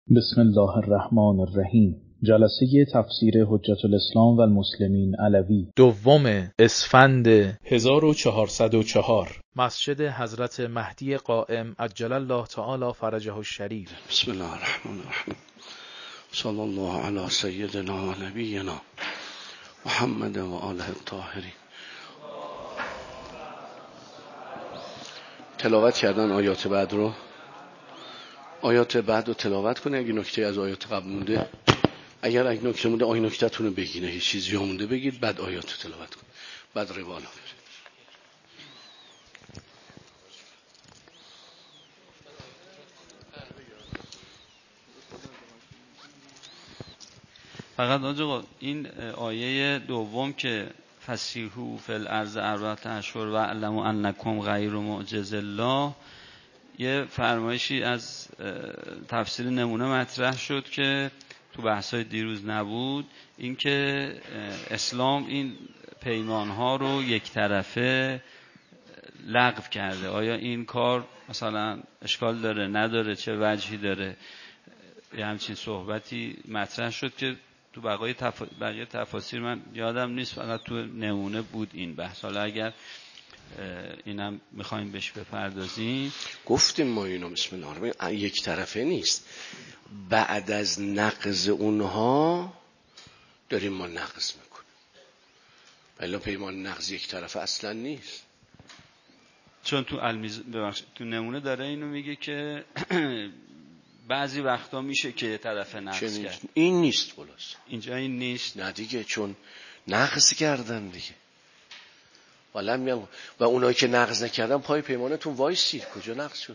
بسم الله الرحمن الرحیم. جلسه تفسیر حجت الاسلام و المسلمین علوی، دوم اسفند 1404، مسجد حضرت مهدی قائم عجل الله تعالی فرجه الشریف. بسم الله الرحمن الرحیم. صلی الله علی سیدنا و نبینا محمد و آله الطاهرین. تلاوت کردن آیات بعد رو، آیات بعد رو تلاوت کنه. اگه نکته از آیات قبل مونده، اگر نکته مونده آیه نکته‌تون رو بگید، هیچ چیزی مونده بگید، بعد آیات رو تلاوت کن، بعد روانا برید. فقط آقا این آیه دوم که فسیحوا فی الارض اربعة اشهر و اعلموا انکم غیر معجز الله، یه فرمایشی از تفسیر نمونه مطرح شد که تو بحث‌های دیروز نبود، این که اسلام این پیمان‌ها رو یک طرفه لغو کرده. آیا این کار مثلا اشکال داره نداره، چه وجهی داره؟ یه همچین صحبتی مطرح شد که تو بقیه تفاسیر من یادم نیست، فقط تو نمونه بود این بحث. حالا اگر اینم میخوایم بهش بپردازیم، گفتیم ما اینو بسم الله الرحمن الرحیم یک طرفه نیست. بعد از نقض اونها داریم ما نقض میکنیم، ولی پیمان نقض یک طرفه اصلا نیست. چون تو نمونه داره اینو میگه که بعضی وقتا میشه که طرف نقض کرد. این نیست خلاص. اینجا این نیست. نه دیگه، چون نقض کردن دیگه. و اونایی که نقض نکردن پای پیمانتون وایسید، کجا نقض شد؟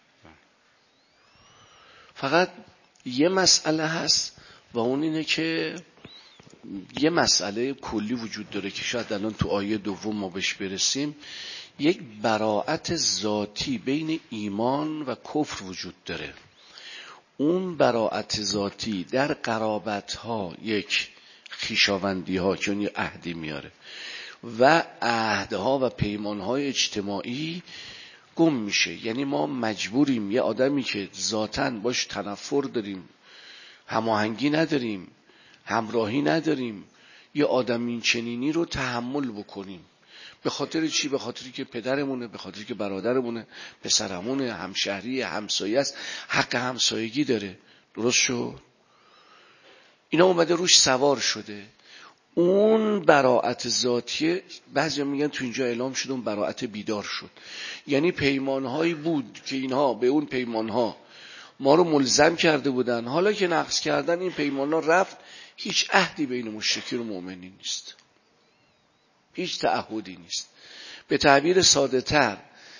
فقط یه مسئله هست و اون اینه که یه مسئله کلی وجود داره که شاید الان تو آیه دوم ما بهش برسیم. یک براءت ذاتی بین ایمان و کفر وجود داره. اون براءت ذاتی در قرابت ها، یک خویشاوندی ها که اون یه عهدی میاره، و عهدها و پیمان های اجتماعی گم میشه. یعنی ما مجبوریم یه آدمی که ذاتاً باش تنفر داریم، هماهنگی نداریم، همراهی نداریم، یه آدم این چنینی رو تحمل بکنیم. به خاطر چی؟ به خاطری که پدرمونه، به خاطری که برادرمونه، پسرمونه، همشهری، همسایه است، حق همسایگی داره. درست شد؟ اینا اومده روش سوار شده. اون براءت ذاتیه، بعضی میگن تو اینجا اعلام شد اون براءت بیدار شد. یعنی پیمانهایی بود که اینها به اون پیمانها ما رو ملزم کرده بودن، حالا که نقض کردن این پیمانها رفت، هیچ عهدی بین مشرکین و مؤمنین نیست، هیچ تعهدی نیست. به تعبیر ساده تر،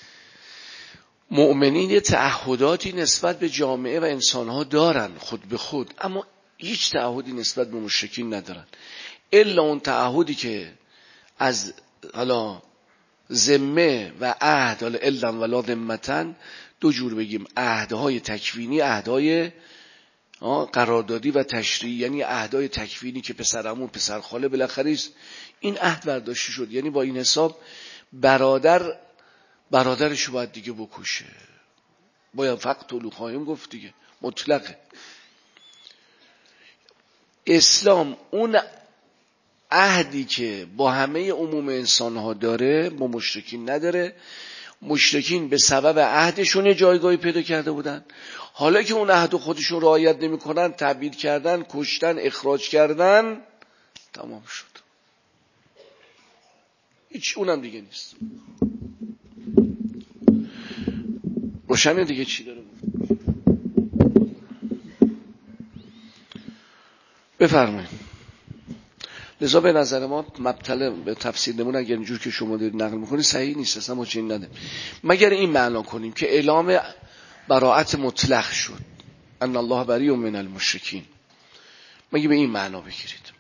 مؤمنین یه تعهداتی نسبت به جامعه و انسانها دارن خود به خود، اما هیچ تعهدی نسبت به مشرکین ندارن، الا اون تعهدی که از حالا ذمه و عهد، حالا الا ولا ذمتن، دو جور بگیم، عهدهای تکوینی، عهدهای قراردادی و تشریعی. یعنی عهدهای تکوینی که پسرعمو پسرخاله بالاخره این عهد برداشته شد، یعنی با این حساب برادرشو باید دیگه بکشه، باید فقتلوا خواهیم گفت دیگه، مطلقه. اسلام اون عهدی که با همه عموم انسانها داره با مشرکین نداره. مشرکین به سبب عهدشون جایگاهی پیدا کرده بودن، حالا که اون عهد خودشون رعایت نمی‌کنن، تبعید کردن، کشتن، اخراج کردن، تمام شد. هیچ اونم دیگه نیست. روشنه دیگه چی داره بفرمایید. لذا به نظر ما مبتل به تفسیر نمون اگر اینجور که شما دارید نقل میکنید صحیح نیست، اصلا ما چنین نداریم، مگر این معنا کنیم که اعلام براءت مطلق شد، ان الله بریء من المشرکین، مگه به این معنا بگیرید.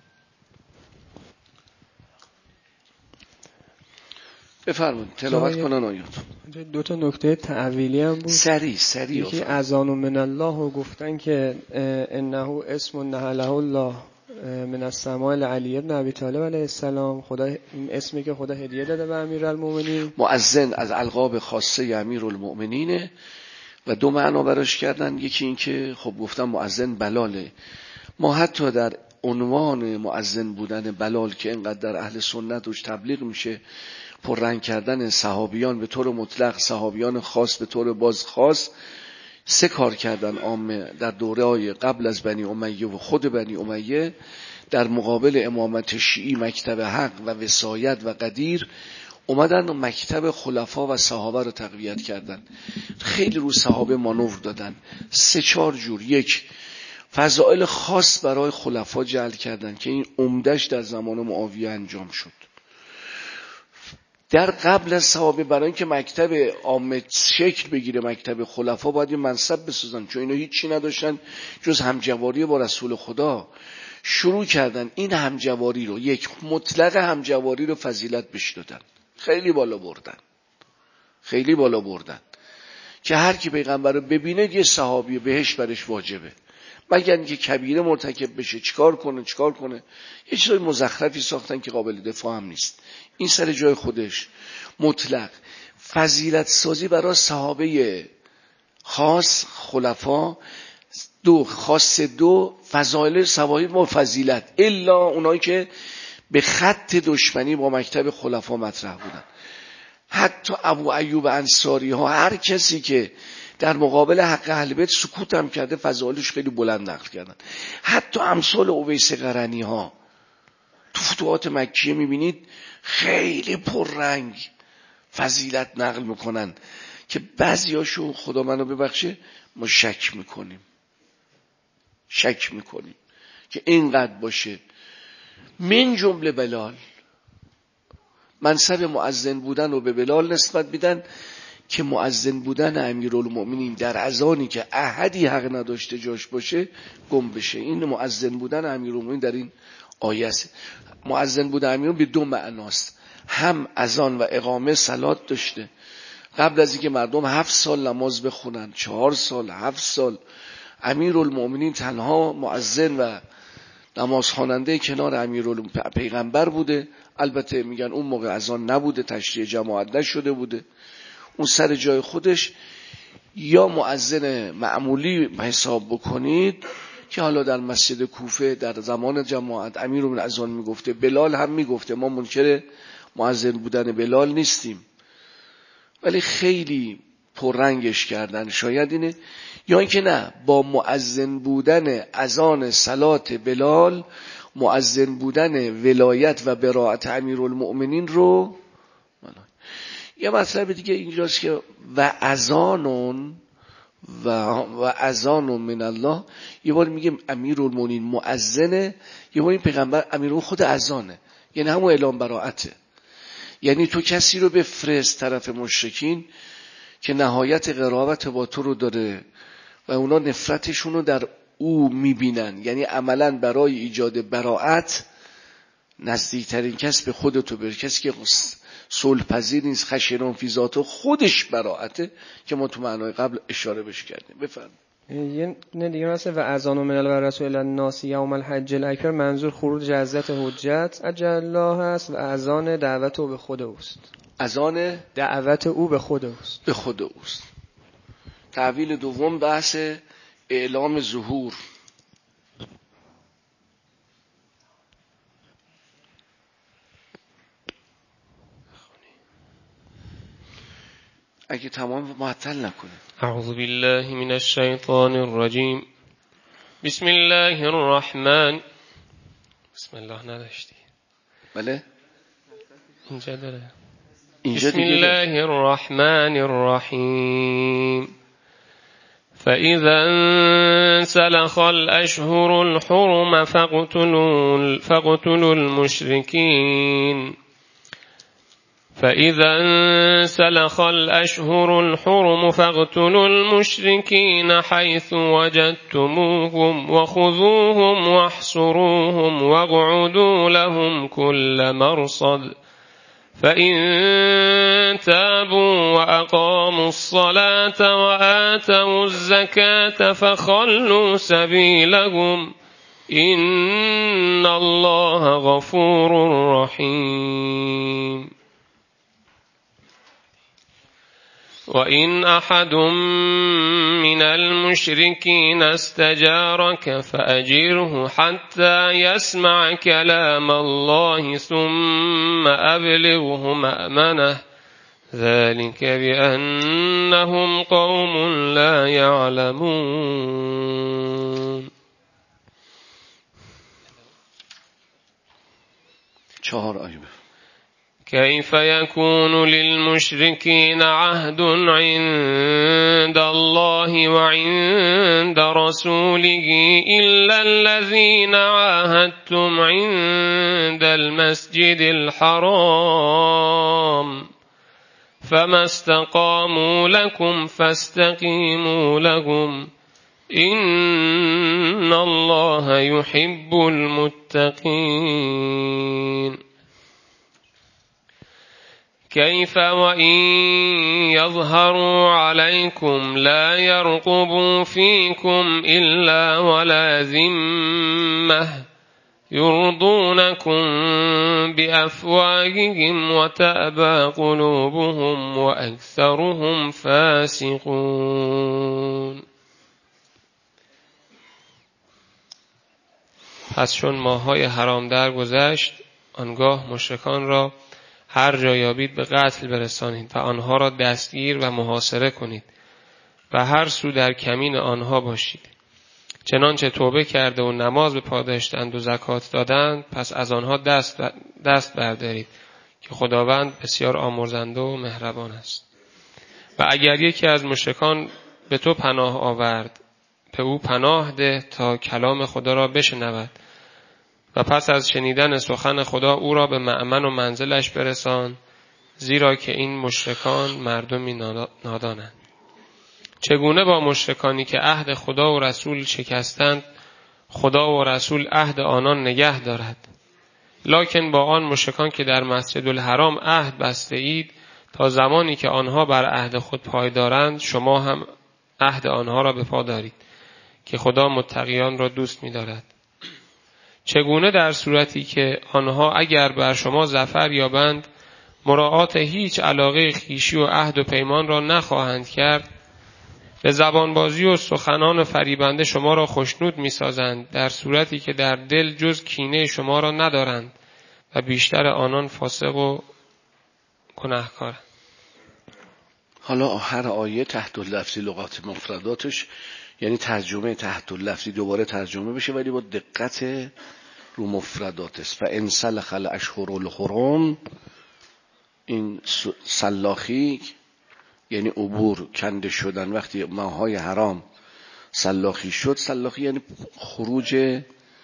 بفرمایید تلاوت کنن آیات. دو تا نکته تعویلی هم بود، سریع یکی اذان من الله رو گفتن که انه اسم نهله الله من السماء لعلی ابن ابی طالب علیه السلام، خدا این اسمی که خدا هدیه داده به امیرالمومنین. مؤذن از القاب خاصه امیرالمومنینه، و دو معنا براش کردن. یکی این که خب گفتم مؤذن بلاله، ما حتی در عنوان مؤذن بودن بلال که اینقدر در اهل سنت روش تبلیغ میشه، پررنگ کردن صحابیان به طور مطلق، صحابیان خاص به طور باز خاص، 3 کار کردن عامه در دوره‌های قبل از بنی امیه و خود بنی امیه در مقابل امامت شیعی، مکتب حق و وصایت و قدیر، اومدن مکتب خلفا و صحابه رو تقویت کردن. خیلی رو صحابه مانور دادن، 3-4 جور. یک، فضائل خاص برای خلفا جعل کردن که این عمدش در زمان معاویه انجام شد. در قبل از صحابه برای اینکه مکتب عامه شکل بگیره، مکتب خلفا، باید یه منصب بسازن، چون اینا هیچی نداشتن جز همجواری با رسول خدا. شروع کردن این همجواری رو، یک مطلق همجواری رو فضیلت بهش دادن، خیلی بالا بردن، خیلی بالا بردن که هر کی پیغمبر رو ببینه یه صحابی بهش برش واجبه، مگر اینکه کبیره مرتکب بشه چیکار کنه. یه چیزای مزخرفی ساختن که قابل دفاع هم نیست. این سر جای خودش مطلق فضیلت سازی برای صحابه خاص خلفا. خاص دو فضایل صحابه با فضیلت، الا اونایی که به خط دشمنی با مکتب خلفا مطرح بودن. حتی ابو ایوب انصاری ها، هر کسی که در مقابل حق اهل بیت سکوت هم کرده، فضایلش خیلی بلند نقل کردن. حتی امثال اویس قرنی ها تو فتوحات مکیه میبینید خیلی پررنگ فضیلت نقل میکنن که بعضیاشو خدا منو ببخشه ما شک میکنیم که اینقدر باشه. من جمله بلال، منصب مؤذن بودن رو به بلال نسبت میدن که مؤذن بودن امیرالمؤمنین در اذانی که احدی حق نداشته جاش باشه گم بشه. این مؤذن بودن امیرالمؤمنین در این آیه است. مؤذن بودن امیرالمؤمنین به 2 معناست، هم اذان و اقامه صلات داشته قبل از اینکه مردم 7 سال نماز بخونن، 4 سال 7 سال امیرالمؤمنین تنها مؤذن و نماز خواننده کنار پیغمبر بوده. البته میگن اون موقع اذان نبوده، تشریع جماعت نشده بوده، اون سر جای خودش. یا مؤذن معمولی حساب بکنید که حالا در مسجد کوفه در زمان جماعت امیرالمؤمنین اذان میگفته، بلال هم میگفته، ما منکر مؤذن بودن بلال نیستیم، ولی خیلی پررنگش کردن. شاید اینه، یا اینکه نه، با مؤذن بودن اذان صلات بلال، مؤذن بودن ولایت و براءت امیرالمؤمنین رو. یه مطلب دیگه اینجاست که و اذان من الله، یه بار میگه امیرالمؤمنین مؤذنه، یه بار این پیغمبر امیرالمؤمنین خود اذانه، یعنی همون اعلام براءته. یعنی تو کسی رو بفرست طرف مشرکین که نهایت قرابت با تو رو داره و اونا نفرتشون رو در او میبینن، یعنی عملا برای ایجاد براءت نزدیکترین کس به خودتو بر، کسی که صلح پذیر نیست، خشنون فی ذاته، خودش براءته که ما تو معنای قبل اشاره بهش کردیم. بفرمایید. یه دیگه مثلا و اذان من الرسول الناس یوم الحج الاکبر، منظور خروج حضرت حجت عجل الله است و اذان دعوت او به خود اوست. اذان دعوت او به خود اوست. به خود اوست. تعویل دوم بحث اعلام ظهور. اگه تمام معطل نکنه. اعوذ بالله من الشیطان الرجیم. بسم الله الرحمن. بسم الله نداشتی؟ بله اینجا داره. بسم الله الرحمن الرحیم. فإذا انسلخ الأشهر الحرم فاقتلوا المشركين. فإذا انسلخ الأشهر الحرم فاقتلوا المشركين حيث وجدتموهم وخذوهم واحصروهم واقعدوا لهم كل مرصد. فإن تابوا وأقاموا الصلاة وآتوا الزكاة فخلوا سبيلهم إن الله غفور رحيم. وإن أحد من المشركين استجارك فأجره حتى يسمع كلام الله ثم أبلغه مأمنه ذلك بأنهم قوم لا يعلمون. 4 آیه. كيف يكون للمشركين عهد عند الله وعند رسوله إلا الذين عاهدتم عند المسجد الحرام فما استقاموا لكم فاستقيموا لهم إن الله يحب المتقين. كيف وإن يظهروا عليكم لا يرقبوا فيكم إلا ولا ذمة يرضونكم بأفواههم وتأبى قلوبهم وأكثرهم فاسقون. پس چون ماه‌های حرام درگذشت آنگاه مشرکان را هر جا یابید به قتل برسانید و آنها را دستگیر و محاصره کنید و هر سو در کمین آنها باشید. چنانچه توبه کرده و نماز به پا داشتند و زکات دادند پس از آنها دست بردارید که خداوند بسیار آمرزنده و مهربان است. و اگر یکی از مشرکان به تو پناه آورد به او پناه ده تا کلام خدا را بشنود و پس از شنیدن سخن خدا او را به مأمن و منزلش برسان، زیرا که این مشرکان مردمی نادانند. چگونه با مشرکانی که عهد خدا و رسول شکستند خدا و رسول عهد آنان نگه دارد؟ لکن با آن مشرکان که در مسجد الحرام عهد بسته اید تا زمانی که آنها بر عهد خود پایدارند شما هم عهد آنها را به پا دارید که خدا متقیان را دوست می دارد. چگونه در صورتی که آنها اگر بر شما ظفر یابند مراعات هیچ علاقه خویشی و عهد و پیمان را نخواهند کرد، به زبانبازی و سخنان فریبنده شما را خوشنود می سازند در صورتی که در دل جز کینه شما را ندارند و بیشتر آنان فاسق و گناهکارند. حالا هر آیه تحت اللفظی لغات مفرداتش یعنی ترجمه تحت اللفظی دوباره ترجمه بشه ولی با دقت رو مفردات است. و ان سلخ الاشهر الحرم، این سلاخی یعنی عبور کنده شدن. وقتی ماهای حرام سلاخی شد، سلاخی یعنی خروج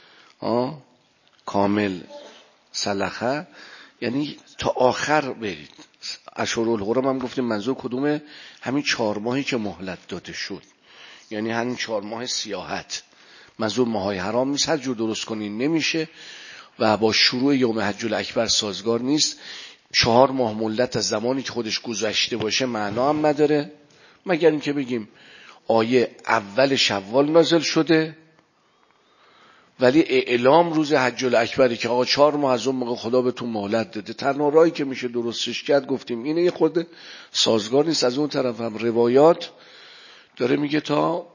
کامل، سلخه یعنی تا آخر برید. اشهر الحرم هم گفتیم منظور کدومه؟ همین 4 ماهی که مهلت داده شد، یعنی همین 4 ماه سیاحت. منظور ماهای حرام نیست، هر جور درست کنین نمیشه و با شروع یوم حج الاکبر سازگار نیست. 4 ماه مدت از زمانی که خودش گذشته باشه معنا هم نداره، مگر اینکه بگیم آیه اول شوال نازل شده ولی اعلام روز حج الاکبری که آقا 4 ماه از اون موقع خدا بهتون مهلت داده. تنها راهی که میشه درستش کرد گفتیم اینه، یه خود سازگار نیست. از اون طرف هم روایات داره میگه تا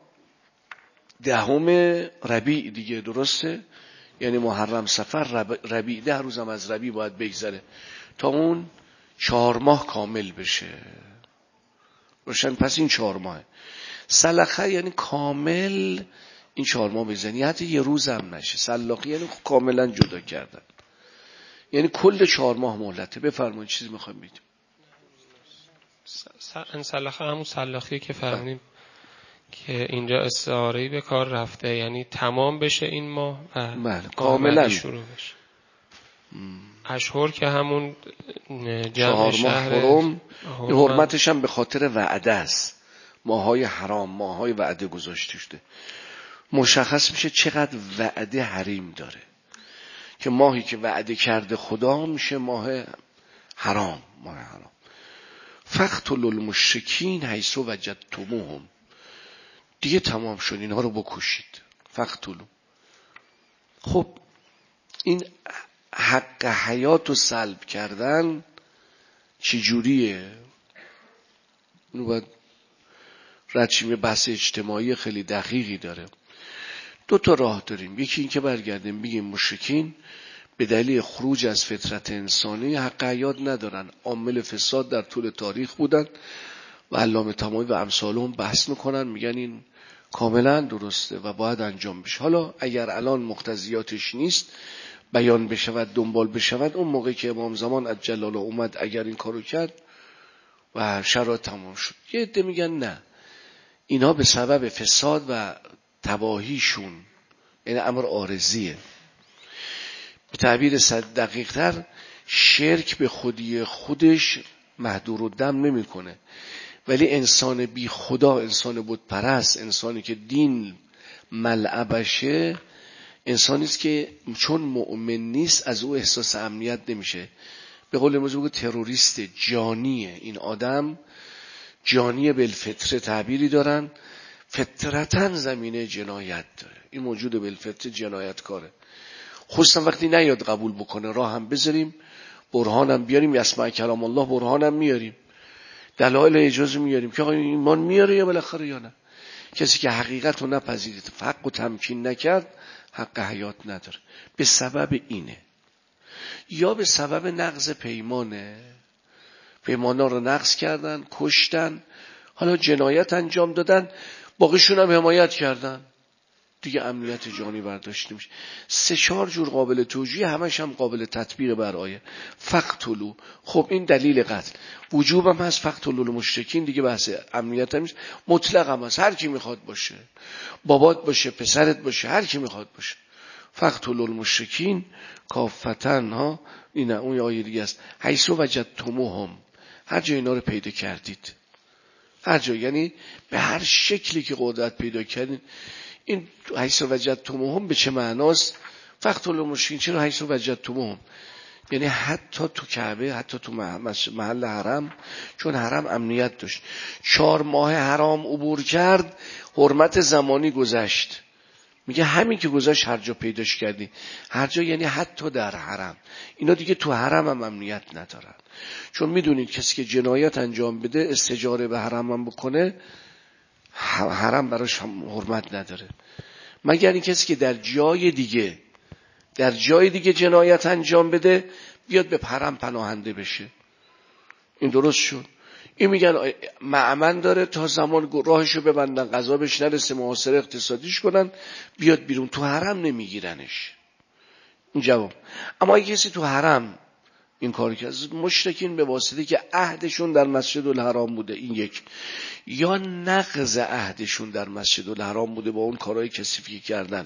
10 ربیع دیگه، درسته؟ یعنی محرم صفر ربیع 10 روزم از ربیع باید بگذره تا اون 4 ماه کامل بشه. روشن؟ پس این 4 ماه سلخه یعنی کامل این 4 ماه بزنی، حتی یه روز هم نشه. سلاخی یعنی کاملا جدا کردن، یعنی کل 4 ماه مهلته. بفرمایید چیزی میخوایم بگیم. این سلخه همون سلاخی که فرمودیم که اینجا استعاره‌ای به کار رفته، یعنی تمام بشه این ماه و بله کاملا شروع بشه. اشهر که همون 4 ماه حرم، حرمتش هم به خاطر وعده است. ماهای حرام، ماهای وعده گذاشته شده. مشخص میشه چقدر وعده حریم داره که ماهی که وعده کرده خدا میشه ماه حرام. ماه حرام. فقتلوا المشرکین حیث وجدتموهم، دیگه تمام شد، اینها رو بکشید. فقتلوا. خب این حق حیات رو سلب کردن چی جوریه؟ اونو باید رچیم بحث اجتماعی خیلی دقیقی داره. 2 تا راه داریم. یکی این که برگردیم بگیم مشرکین به دلیل خروج از فطرت انسانی حق حیات ندارن، عامل فساد در طول تاریخ بودن و علامه طماطمی و امثالهم بحث میکنن، میگن این کاملا درسته و باید انجام بشه. حالا اگر الان مقتضیاتش نیست بیان بشود، دنبال بشود، اون موقع که امام زمان عجل الله اومد اگر این کارو کرد و شرایط تمام شد. یه عده میگن نه، اینا به سبب فساد و تباهیشون، این امر عارضیه. به تعبیر دقیق تر، شرک به خودی خودش محدور الدم نمی کنه، ولی انسان بی خدا، انسان بت پرست، انسانی که دین ملعبشه، انسانیست که چون مؤمن نیست از او احساس امنیت نمیشه. به قول امروز بگو تروریست جانیه. این آدم جانیه بالفطره تعبیری دارن، فطرتاً زمینه جنایت داره. این موجود بالفطره جنایتکاره. خصوصا وقتی نیاد قبول بکنه، راه هم بذاریم، برهانم بیاریم، یسمع کلام الله، برهانم میاریم، دلایل اجازه میاریم که آقا ایمان میاره یا بالاخره یا نه. کسی که حقیقت رو نپذیرید، حق و تمکین نکرد، حق حیات نداره. به سبب اینه یا به سبب نقض پیمانه، پیمانا رو نقض کردن، کشتن، حالا جنایت انجام دادن، باقیشون هم حمایت کردن، دیگه امنیت جانی برداشته میشه. 3-4 جور قابل توجیه، همش هم قابل تطبیق بر آیه. فقتلوا، خب این دلیل قتل، وجوب هم هست، فقتلوا المشرکین، دیگه بحث امنیت هم نیست، مطلق هم هست، هر کی میخواد باشه، بابات باشه، پسرت باشه، هر کی میخواد باشه. فقتلوا المشرکین کافتن ها، این اون آیه دیگه است. حیث وجدتموهم، هر جای اینا رو پیدا کردید، هر جا، یعنی به هر شکلی که قدرت پیدا کردین. این حیث وجدتموهم به چه معناست؟ فقتلوا المشرکین، چرا حیث وجدتموهم؟ یعنی حتی تو کعبه، حتی تو محل حرم، چون حرم امنیت داشت، 4 ماه حرام عبور کرد، حرمت زمانی گذشت. میگه همین که گذاشت هر جا پیداش کردی، هر جا یعنی حتی در حرم. اینا دیگه تو حرم هم امنیت ندارن، چون میدونید کسی که جنایت انجام بده، استجاره به حرم هم بکنه، حرم براش هم حرمت نداره، مگر این کسی که در جای دیگه جنایت انجام بده بیاد به حرم پناهنده بشه. این درست شد. این میگن معمن داره تا زمان راهشو ببندن، قضا بهش نرسه، محاصره اقتصادیش کنن، بیاد بیرون، تو حرم نمیگیرنش. این جواب. اما اگه کسی تو حرم این کاری کرد، مشرکین به واسطه که عهدشون در مسجد الحرام بوده، این یک، یا نقض عهدشون در مسجد الحرام بوده با اون کارهای کثیفی کردن،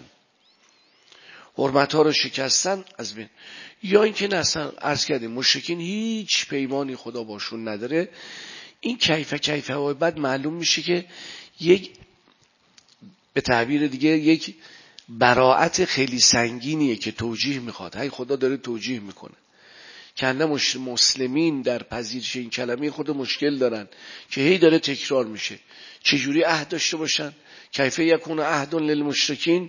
حرمت‌ها رو شکستن از بین، یا اینکه نه اصلا عرض کردیم مشرکین هیچ پیمانی خدا باشون نداره. این کیفه و بعد معلوم میشه که یک، به تعبیر دیگه، یک براءت خیلی سنگینیه که توجیه میخواد. هی خدا داره توجیه میکنه. کنده مسلمین در پذیرش این کلمه خود مشکل دارن که هی داره تکرار میشه. چجوری عهد داشته باشن؟ کیفه یکون عهد للمشرکین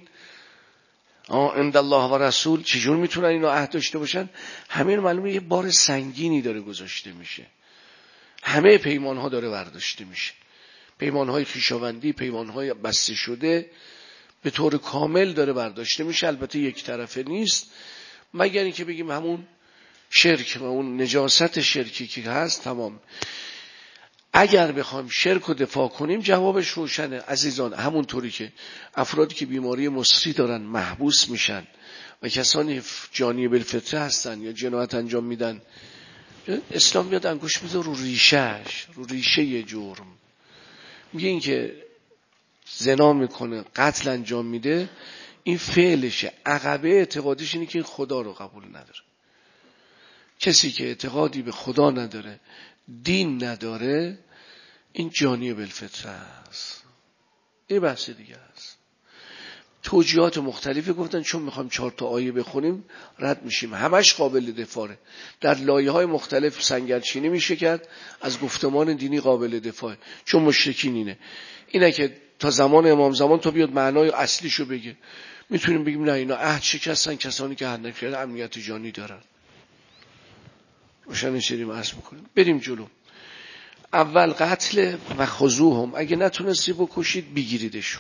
عند الله و رسول، چجور میتونن اینو عهد داشته باشن؟ همین معلومه یه بار سنگینی داره گذاشته میشه، همه پیمان ها داره برداشته میشه، پیمان های خویشاوندی، پیمان های بسته شده به طور کامل داره برداشته میشه. البته یک طرفه نیست، مگر اینکه بگیم همون شرک و اون نجاست شرکی که هست تمام. اگر بخوایم شرک رو دفاع کنیم جوابش روشنه عزیزان. همونطوری که افرادی که بیماری مصری دارن محبوس میشن و کسانی جانی بالفطره هستن یا جنایت انجام میدن، اسلام میاد انگوش میذاره رو ریشهش، رو ریشه جرم. میگه این که زنا میکنه، قتل انجام میده، این فعلشه، عقبه اعتقادش اینه که خدا رو قبول نداره. کسی که اعتقادی به خدا نداره، دین نداره، این جانی بالفطره است. این بحث دیگه است. توجیهات مختلفی گفتن، چون میخوایم 4 تا آیه بخونیم رد میشیم، همش قابل دفاعه. در لایه‌های مختلف سنگرچینی میشه کرد، از گفتمان دینی قابل دفاعه، چون مشرکین اینه که تا زمان امام زمان تا بیاد معنای اصلیشو بگه، میتونیم بگیم نه اینا عهد شکستن، کسانی که عهد نکردن امنیت جانی دارن. روشن شدیم عرض میکنیم. بریم جلو. اول قتل و خذوهم، اگه نتونستی بکشید بگیریدشون.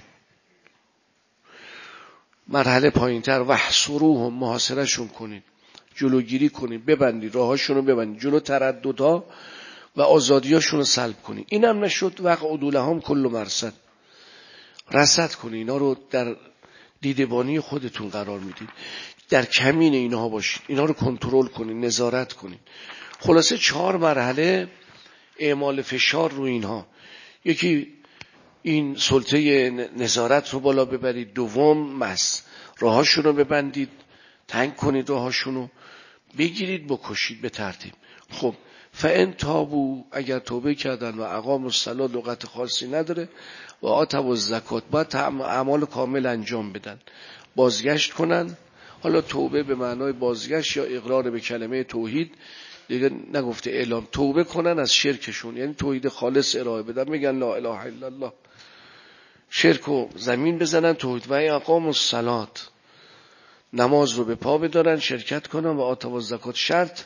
مرحله پایینتر وحصروهم، محاصرهشون کنید، جلوگیری کنید، ببندید، راهاشون رو ببندید، جلو ترددها و آزادیاشون رو سلب کنید. اینم نشد وقعدوا لهم کل مرصد، رصد کنید، اینا رو در دیدبانی خودتون قرار میدید، در کمین اینها باشید، اینا رو کنترل کنید، نظارت کنید. خلاصه 4 مرحله اعمال فشار رو اینها. یکی این سلطه نظارت رو بالا ببرید، دوم راهاشون رو ببندید، تنگ کنید، راهاشون رو بگیرید، بکشید به ترتیب. خب فان تابوا، اگر توبه کردن و اقاموا الصلاة، لغت خاصی نداره، و آتوا الزکات، باید اعمال کامل انجام بدن، بازگشت کنن. حالا توبه به معنای بازگشت یا اقرار به کلمه توحید، دیگه نگفته اعلام، توبه کنن از شرکشون، یعنی توحید خالص ارائه بدن، میگن لا اله الا الله، شرکو زمین بزنن، توحید. و اقاموا الصلاة، نماز رو به پا بدارن، شرکت کنن، و آتوا الزکات، شرط.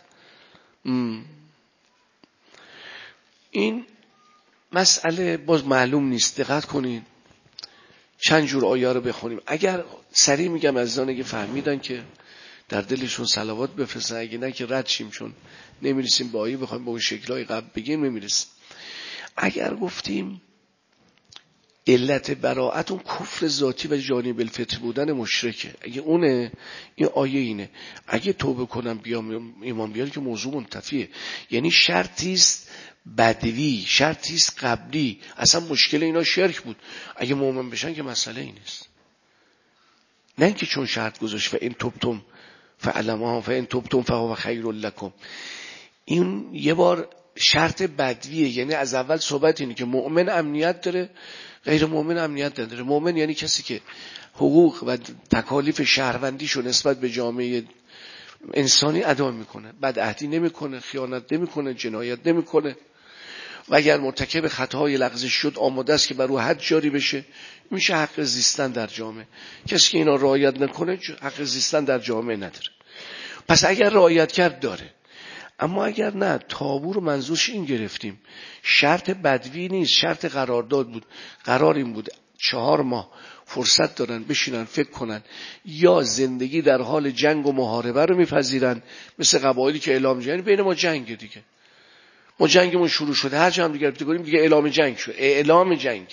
این مسئله باز معلوم نیست، دقت کنین چند جور آیه رو بخونیم. اگر سریع میگم عزیزان اگه فهمیدن که در دلشون صلوات بفرستن، اگه نه که رد شیم، چون نمیرسیم به آیه بخوایم با اون شکلهای قبل بگیم نمیرسیم. اگر گفتیم علت براءت اون کفر ذاتی و جانب الفطر بودن مشرکه، اگه اونه، این آیه اینه، اگه توبه کنم بیام ایمان بیارم که موضوع منتفیه. یعنی شرطی است بدوی، شرطی است قبلی، اصلا مشکل اینا شرک بود، اگه مؤمن بشن که مسئله این است. نه اینکه چون شرط گذاشت و این توبتم فعلمها فان توبتم فهو خیر لکم، این یه بار شرط بدویه. یعنی از اول صحبت اینه که مؤمن امنیت داره، غیر مؤمن امنیت نداره. مؤمن یعنی کسی که حقوق و تکالیف شهروندیشو نسبت به جامعه انسانی ادا میکنه، بدعهدی نمیکنه، خیانت نمیکنه، جنایت نمیکنه، و اگر مرتکب خطاهای لغزش شد آماده است که بر او حد جاری بشه، میشه حق زیستن در جامعه. کسی که اینا رعایت نکنه حق زیستن در جامعه نداره. پس اگر رعایت کرد داره. اما اگر نه، تابو رو منظورش این گرفتیم، شرط بدوی نیست، شرط قرارداد بود. قرار این بود 4 ماه فرصت دارن بشینن فکر کنن، یا زندگی در حال جنگ و محاربه رو میپذیرن، مثل قبایلی که اعلام جنگ، بین ما جنگ دیگه، ما جنگمون شروع شده، هر جا هم دیگه بگیم دیگه اعلام جنگ شد، اعلام جنگ،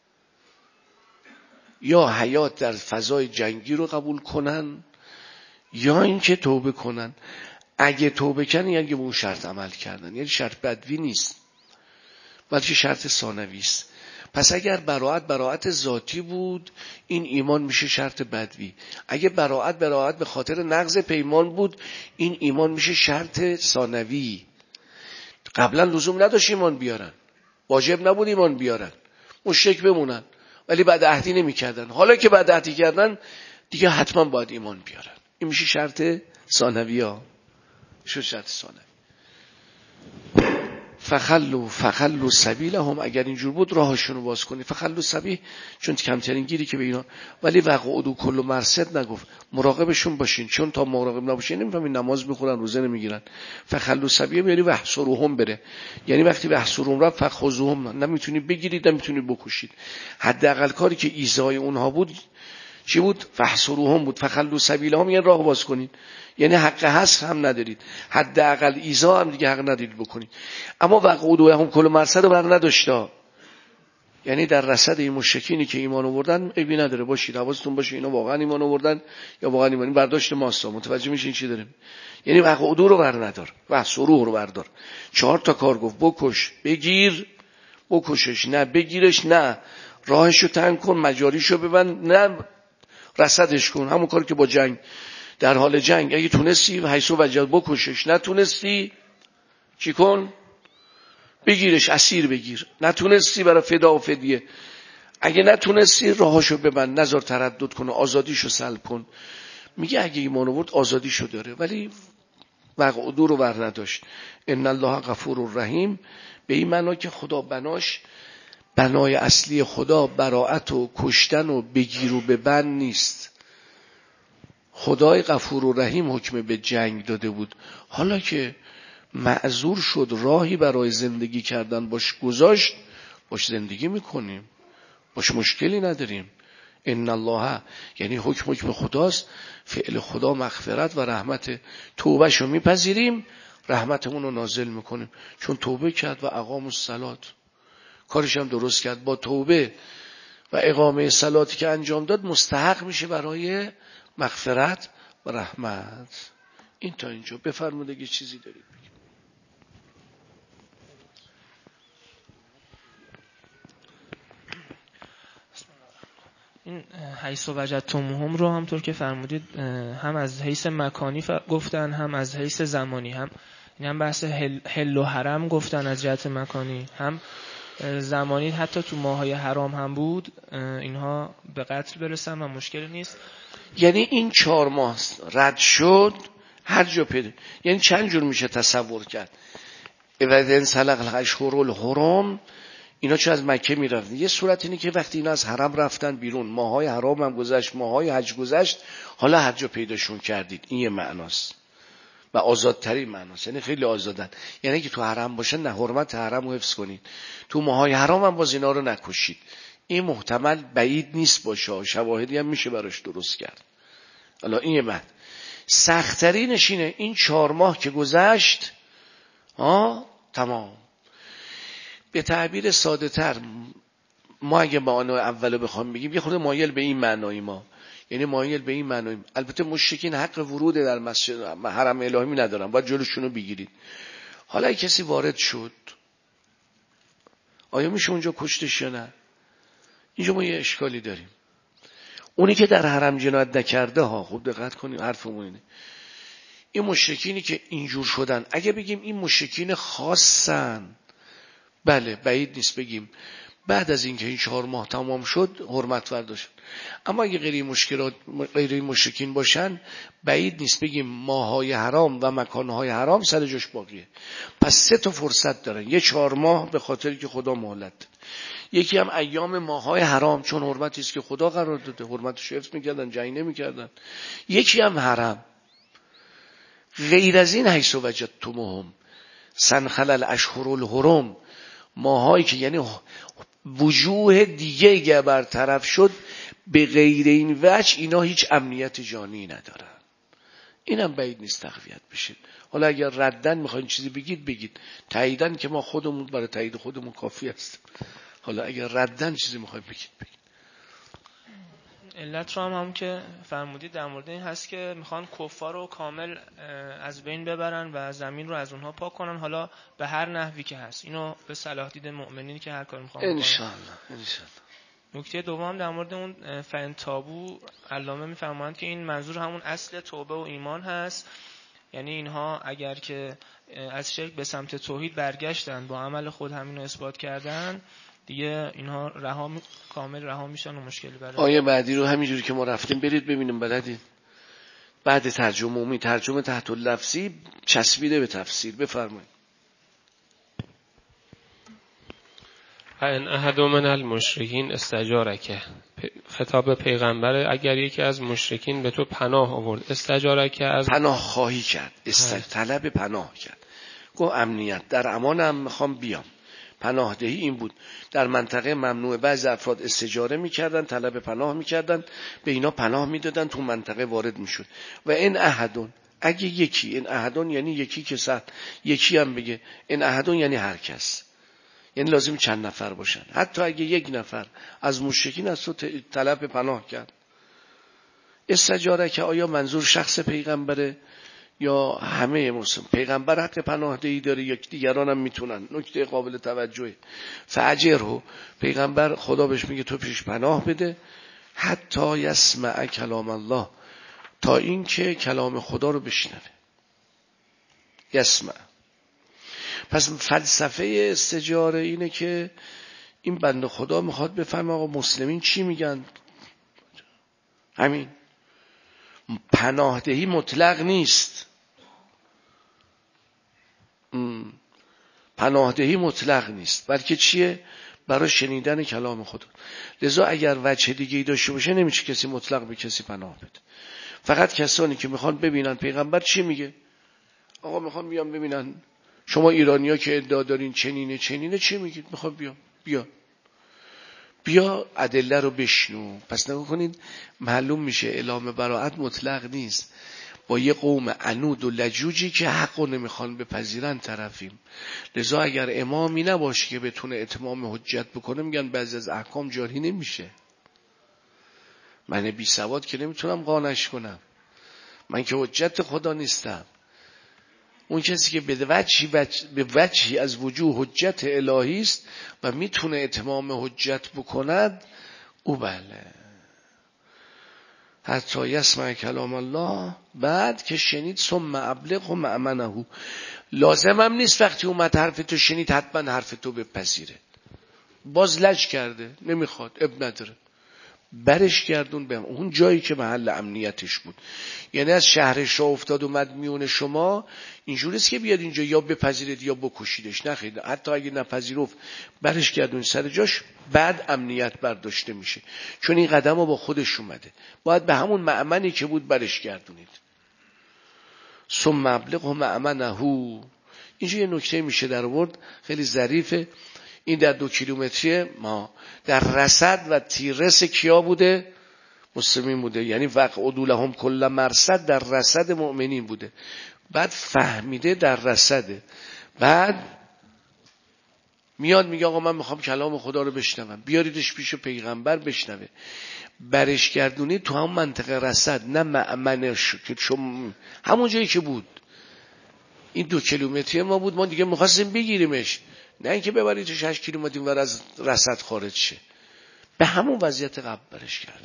یا حیات در فضای جنگی رو قبول کنن، یا اینکه توبه کنن. اگه توبه کنن یعنی به اون شرط عمل کردن، یعنی شرط بدوی نیست بلکه شرط ثانوی است. پس اگر براءت ذاتی بود، این ایمان میشه شرط بدوی. اگه براءت به خاطر نقض پیمان بود، این ایمان میشه شرط ثانوی. قبلا لزوم نداشت ایمان بیارن، واجب نبود ایمان بیارن، مشرک بمونن، ولی بدعهدی نمی‌کردن. حالا که بدعهدی کردن دیگه حتما باید ایمان بیارن. این میشه شرط ثانوی ها، شو شرط ثانوی. فخلوا سبیلهم، اگر اینجور بود راهشون رو باز کنید. فخلوا سبیل چون کمترین گیری که به اینا، ولی وقعدوا کل مرصد نگفت، مراقبشون باشین، چون تا مراقب نباشین نمیفهمین نماز میخونن، روزه نمیگیرن. فخلوا سبیل یعنی وحصروهم بره، یعنی وقتی وحصروهم رفت فخذوهم، نمیتونی بگیرید نمیتونی بکشید. حداقل کاری که ایذای اونها بود چی بود؟ فحصروهم بود. فخلوا سبیلهم یعنی راه باز کنید، یعنی حق حصر هم ندارید، حداقل ایذا هم دیگه حق ندارید بکنید. اما وقعدوا هم کل مرصد بر نداشتا، یعنی در رصد این مشرکینی که ایمان آوردن عیبی نداره، باشید حواستون باشه اینا واقعا ایمان آوردن یا واقعا ایمان برداشت ماست. متوجه میشین چی داریم؟ یعنی وقعدوا رو بر ندار، وحصروه رو بردار. 4 تا کار گفت، بکش، بگیر، بکشش، نه بگیرش، نه راهشو تنگ کن، مجاریشو ببند، نه رصدش کن. همون کاری که با جنگ، در حال جنگ اگه تونستی حیث وجد بکشش، نتونستی چی کن؟ بگیرش، اسیر بگیر. نتونستی برای فدا و فدیه. اگه نتونستی راهاشو ببند، نذار تردد کنه، آزادیشو سلب کن. میگه اگه ایمان آورد آزادیشو داره، ولی وقعدوا رو بر نداشت. ان الله غفور رحیم، به این معنا که خدا بنای اصلی خدا براءت و کشتن و بگیر و ببند نیست. خدای غفور و رحیم حکم به جنگ داده بود. حالا که معذور شد، راهی برای زندگی کردن باش گذاشت، باش زندگی میکنیم، باش مشکلی نداریم. ان الله یعنی حکم خداست، فعل خدا مغفرت و رحمت، توبهشو میپذیریم، رحمتمون رو نازل میکنیم. چون توبه کرد و اقام الصلات، کارش هم درست کرد، با توبه و اقامه صلاتی که انجام داد مستحق میشه برای مغفرت و رحمت. این تا اینجا. بفرمایید اگه چیزی دارید بگید. این حیث وجدتموهم رو همطور که فرمودید هم از حیث مکانی گفتن، هم از حیث زمانی، هم بحث حل و حرم گفتن از جهت مکانی، هم زمانی حتی تو ماهای حرام هم بود اینها به قتل برسن و مشکلی نیست. یعنی این 4 ماه رد شد هر جا پیدا، یعنی چند جور میشه تصور کرد. اذن سلق الاشهر الحرم، اینا چون از مکه میرفتن، یه صورت اینه که وقتی اینا از حرم رفتن بیرون، ماهای حرام هم گذشت، ماهای حج گذشت، حالا هر جا پیداشون کردید. این یه معناست و آزادترین معناست، یعنی خیلی آزادن. یعنی که تو حرم باشن نه حرمت حرم رو حفظ کنید، تو ماهای حرام هم باز اینا رو نکشید. این محتمل بعید نیست باشه، شواهدی هم میشه براش درست کرد. حالا این یه معنی. سخت‌ترینش اینه این 4 ماه که گذشت تمام. به تعبیر ساده تر، ما اگه معنی اولو بخوام بگیم یه خورده مایل به این معنای ما، یعنی مایل به این معنای، البته مشرکین حق ورود در مسجد حرم الهی ندارن، باید جلوشونو بگیرید. حالا اگه کسی وارد شد آیا میشه اونجا کشتش یا نه؟ اینجا ما یه اشکالی داریم. اونی که در حرم جنایت نکرده خوب دقت کنیم حرفمون اینه، این مشرکینی که اینجور شدن اگه بگیم این مشرکین خاصن، بله بعید نیست بگیم بعد از اینکه این 4 ماه تمام شد حرمت وردا شد. اما اگه غیر مشرکین باشن بعید نیست بگیم ماهای حرام و مکانهای حرام سر جاش باقیه. پس 3 تا فرصت دارن، یه 4 ماه به خاطری که خدا مهلت داد، یکی هم ایام ماهای حرام چون حرمتی است که خدا قرار داده، حرمتش حفظ میکردن، جنگ نمیکردن، یکی هم حرم. غیر از این حیث وجدتموهم سنخل الاشهر الحرم، ماهایی که یعنی وجوه دیگه اگه برطرف شد به غیر این وجه اینا هیچ امنیت جانی ندارن. اینم بعید نیست تقویت بشه. حالا اگر ردن میخواین چیزی بگید، تاییدن که ما خودمون برای تایید خودمون کافی است. حالا اگر ردن چیزی میخواین بگید. علت رو هم که فرمودید در مورد این هست که میخوان کفار رو کامل از بین ببرن و زمین رو از اونها پاک کنن، حالا به هر نحوی که هست. اینو به صلاح دید مؤمنین که هر کاری میخوان بکنن انشالله. نکته دوم در مورد اون فن تابو، علامه میفرمایند که این منظور همون اصل توبه و ایمان هست. یعنی اینها اگر که از شرک به سمت توحید برگشتن، با عمل خود همینو اثبات کردن، دیگه اینها کامل رها میشن و مشکلی برای آیه بعدی رو همینجوری که ما رفتیم برید ببینیم بلدید. بعد ترجمه ترجمه تحت اللفظی چسبیده به تفسیر. بفرمایید. ان احد من المشرکین استجارک، خطاب پیغمبر، اگر یکی از مشرکین به تو پناه آورد، استجارک از پناه خواهی کرد، طلب پناه کرد، گفت امنیت در امانم میخوام بیام. پناهدهی این بود. در منطقه ممنوع بعضی افراد استجاره میکردن، طلب پناه میکردن، به اینا پناه میدادن، تو منطقه وارد میشد. و این احدون، اگه یکی، این احدون یعنی یکی که صد، یکی هم بگه این احدون یعنی هر کس، یعنی لازم چند نفر باشن. حتی اگه یک نفر از مشرکین از تو طلب پناه کرد. استجاره که آیا منظور شخص پیغمبره یا همه مسلم؟ پیغمبر حق پناهدهی داره، یک دیگران هم میتونن. نکته قابل توجهه. فاجره، پیغمبر خدا بهش میگه تو پیش پناه بده، حتی یسمع کلام الله، تا این که کلام خدا رو بشنوه. یسمع. پس فلسفه استجاره اینه که این بنده خدا میخواد بفهمه آقا مسلمین چی میگن. همین. پناهدهی مطلق نیست. پناهدهی مطلق نیست، بلکه چیه؟ برای شنیدن کلام خدا. لذا اگر وجه دیگه‌ای داشته باشه نمیشه کسی مطلق به کسی پناه بده. فقط کسانی که میخوان ببینن پیغمبر چی میگه. آقا میخوان بیان ببینن شما ایرانی‌ها که ادعا دارین چنینه چی میگید؟ میخواد بیا ادله رو بشنو. پس نگاه کنید معلوم میشه اعلام براءت مطلق نیست. با یه قوم عنود و لجوجی که حق رو نمیخوان بپذیرن طرفیم. لذا اگر امامی نباشه که بتونه اتمام حجت بکنه، میگن بعضی از احکام جاری نمیشه. من بی سواد که نمیتونم قانعش کنم، من که حجت خدا نیستم. اون کسی که به وجهی از وجوه حجت الهی است و میتونه اتمام حجت بکند، او بله. حتی یسمع کلام الله، بعد که شنید ثم ابلغه مأمنه. لازم هم نیست وقتی اومد حرف تو شنید حتما حرف تو بپذیره. باز لج کرده نمیخواد، اب نداره، برش گردون به اون جایی که محل امنیتش بود. یعنی از شهرش را افتاد اومد میون شما، اینجوریست که بیاد اینجا یا بپذیرید یا بکشیدش. نخیر، حتی اگه نپذیرفت برش گردون سر جاش، بعد امنیت برداشته میشه، چون این قدم رو با خودش اومده. باید به همون مأمنی که بود برش گردونید. ثم ابلغه مأمنه. اینجا یه نکته میشه در آورد خیلی ظریفه. این در 2 کیلومتری ما در رصد و تیررس کیا بوده؟ مسلمین بوده. یعنی وقعدوا لهم کل مرصد در رصد مؤمنین بوده. بعد فهمیده در رصده، بعد میاد میگه آقا من میخوام کلام خدا رو بشنوم، بیاریدش پیش پیغمبر بشنوه. برش گردونی تو هم منطقه رصد، نه مأمنش که چون همون جایی که بود. این 2 کیلومتری ما بود، ما دیگه میخواستیم بگیریمش، نه اینکه ببریدش 8 کیلومتر ور از رصد خارج شه. به همون وضعیت قبل برش گردون.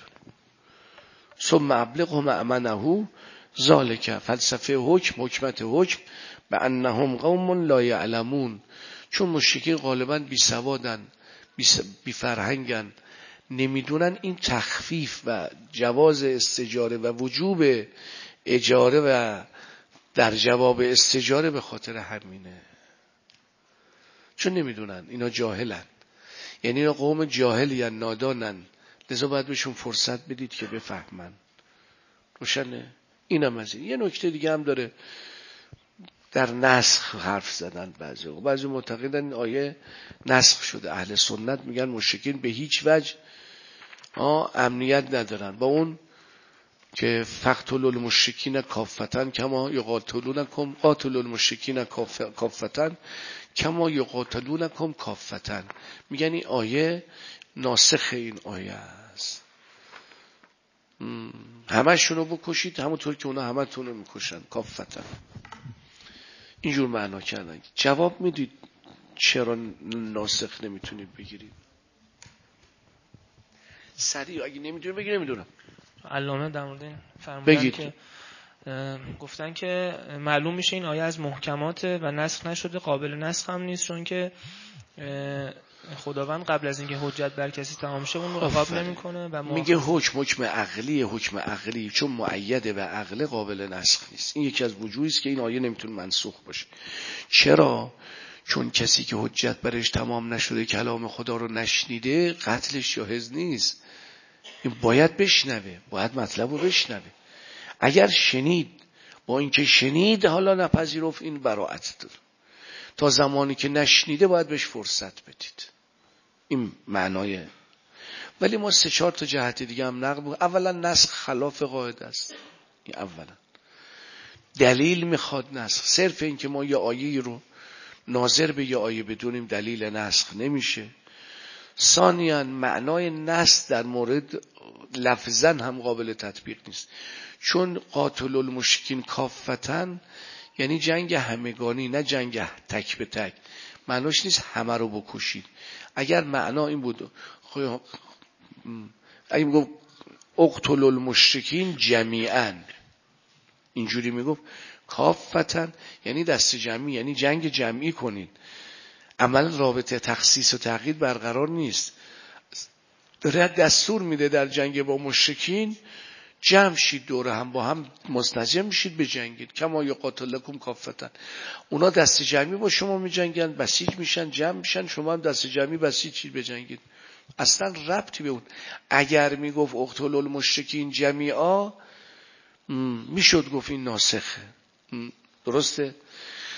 ثم ابلغه مأمنه. ذالک فلسفه حکمت حکم به انهم قوم لا یعلمون. چون مشرکین غالبا بی سوادن، بی فرهنگن، نمیدونن این تخفیف و جواز استجاره و وجوب اجاره و در جواب استجاره به خاطر همینه. چون نمیدونن، اینا جاهلن، یعنی اینا قوم جاهلی ان، نادانن. لذا باید بهشون فرصت بدید که بفهمن. روشنه؟ اینم از این. یه نکته دیگه هم داره، در نسخ حرف زدن. بعضی معتقدن این آیه نسخ شده. اهل سنت میگن مشرکین به هیچ وجه امنیت ندارن با اون که فقتلوا المشرکین کافة کما یقاتلونکم، قاتلوا المشرکین کافة کما یقاتلونکم کافة. میگن این آیه ناسخ این آیه است. همشونو بکشید همونطور که اونا همتونو میکشن کافة. اینجور معنا کردن. جواب میدید چرا ناسخ نمیتونید بگیرید؟ سریع اگه نمیدونید بگید نمیدونم. علامه در مورد این فرمودن که گفتن که معلوم میشه این آیه از محکماته و نسخ نشده، قابل نسخ هم نیست، چون که خداوند قبل از اینکه حجت بر کسی تمام شه اون رو قابل نمیکنه و میگه حکم عقلی چون مؤیده به عقل قابل نسخ نیست. این یکی از وجوهی است که این آیه نمیتونه منسوخ باشه. چرا؟ چون کسی که حجت برش تمام نشده کلام خدا رو نشنیده، قتلش جایز نیست. این باید بشنوه، باید مطلب رو بشنوه. اگر شنید، با اینکه شنید حالا نپذیرفت، این براءت داره. تا زمانی که نشنیده باید بهش فرصت بدید. این معنای. ولی ما 3-4 تا جهت دیگه هم نقل بود. اولا نسخ خلاف قاعده است. این اولا دلیل میخواد نسخ. صرف این که ما یه آیه رو ناظر به یه آیه بدونیم دلیل نسخ نمیشه. ثانیاً معنای نسخ در مورد لفظاً هم قابل تطبیق نیست، چون قاتل المشرکین کافتن یعنی جنگ همگانی، نه جنگ تک به تک. معناش نیست همه رو بکشید. اگر معنا این بود، اگه میگفت اقتل المشرکین جمیعاً، اینجوری میگفت کافتن یعنی دست جمعی، یعنی جنگ جمعی کنید. عمل رابطه تخصیص و تقیید برقرار نیست. داره دستور میده در جنگ با مشرکین جمع شید، دوره هم با هم مزنجم میشید بجنگید. کما یقاتلکم کافة. اونا دست جمعی با شما میجنگن، بسیج میشن، جمع میشن، شما هم دست جمعی بسیج شید بجنگید. اصلا ربطی به اون. اگر میگفت اقتلوا المشرکین جمیعا میشد گفت این ناسخه. درسته؟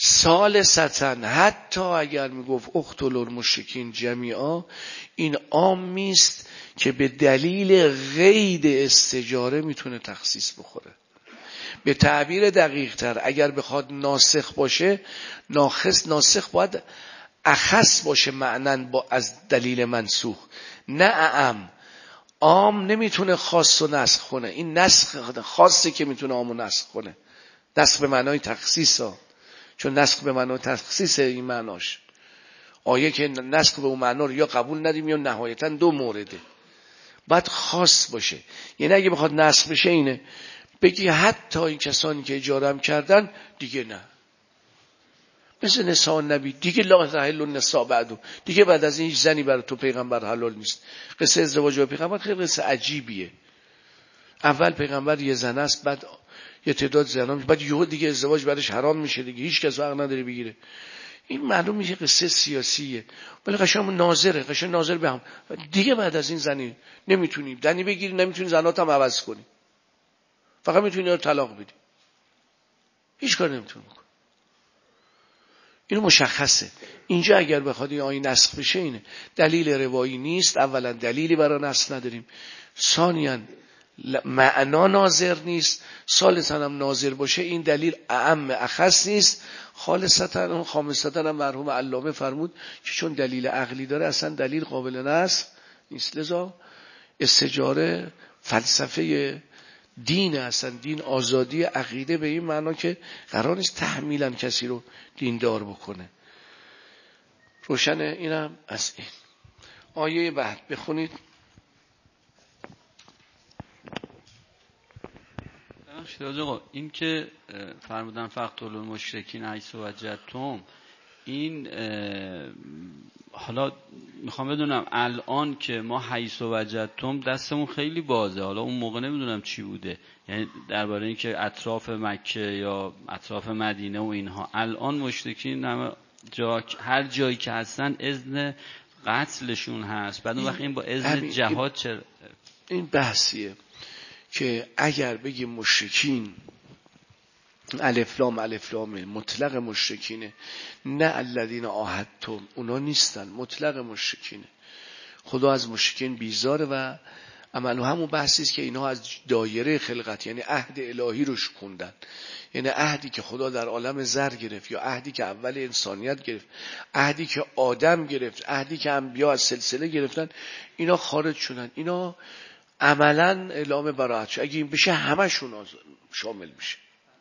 ثالثاً حتی اگر میگفت اقتلوا المشرکین جمیعا، این عامی است که به دلیل قید استجاره میتونه تخصیص بخوره. به تعبیر دقیق تر اگر بخواد ناسخ باشه، ناسخ باید اخص باشه معنن با از دلیل منسوخ، نه اعم. عام نمیتونه خاص و نسخ کنه، این نسخ خاصه که میتونه عام و نسخ کنه. نسخ به معنای تخصیص ها، چون نسخ به معنای تخصیص این معناش. آیه که نسخ به اون معنا رو یا قبول ندیم یا نهایتا دو مورده، باید خاص باشه. یعنی اگه بخواد نسخ بشه اینه بگی حتی این کسانی که اجاره هم کردن دیگه نه، مثل نساء نبی دیگه لا تحل النساء بعدو، دیگه بعد از این هیچ زنی برای تو پیغمبر حلال نیست. قصه ازدواج با پیغمبر خیلی قصه عجیبیه. اول پیغمبر یه زن است، بعد یه تعداد زنا، بعد یهو دیگه ازدواج برش حرام میشه دیگه، هیچ کس حق نداره بگیره. این معلوم میشه قصه سیاسیه، ولی قشنگ ناظره، قشنگ ناظر به هم دیگه بعد از این زنی نمیتونی دنی بگیری، نمیتونی زنات هم عوض کنی، فقط میتونی رو طلاق بدی، هیچ کار نمیتونی بکنی. اینو مشخصه. اینجا اگر بخواد این آیه نسخ بشه اینه دلیل روایی نیست. اولا دلیلی برای نسخ نداریم، ثانیاً معنا ناظر نیست، ثالثاً هم ناظر باشه این دلیل اعم اخص نیست. خامساً هم مرحوم علامه فرمود که چون دلیل عقلی داره اصلا دلیل قابل نسخ نیست. لذا استجاره فلسفه دین، اصلا دین آزادی عقیده به این معنا که قرار نیست تحمیلاً کسی رو دیندار بکنه. روشنه؟ اینم از این آیه بعد بخونید. آقا این که فرمودن فقتلوا المشرکین حیث وجدتم، این حالا میخوام بدونم الان که ما حیث وجدتم دستمون خیلی بازه، حالا اون موقع نمیدونم چی بوده، یعنی درباره این که اطراف مکه یا اطراف مدینه و اینها الان مشرکین هر جایی که هستن اذن قتلشون هست، بعد اون وقت این با اذن جهاد چرا؟ این بحثیه که اگر بگیم مشرکین الف لام مطلق مشرکینه، نه الذین عاهدتم، اونا نیستن، مطلق مشرکینه. خدا از مشرکین بیزاره و عملو همون بحثی است که اینا از دایره خلقت یعنی عهد الهی رو شکوندن، یعنی عهدی که خدا در عالم زر گرفت یا عهدی که اول انسانیت گرفت، عهدی که آدم گرفت، عهدی که انبیا از سلسله گرفتن، اینا خارج شدن. اینا عملا اعلام براءت شد. اگه این بشه همشون شامل میشه.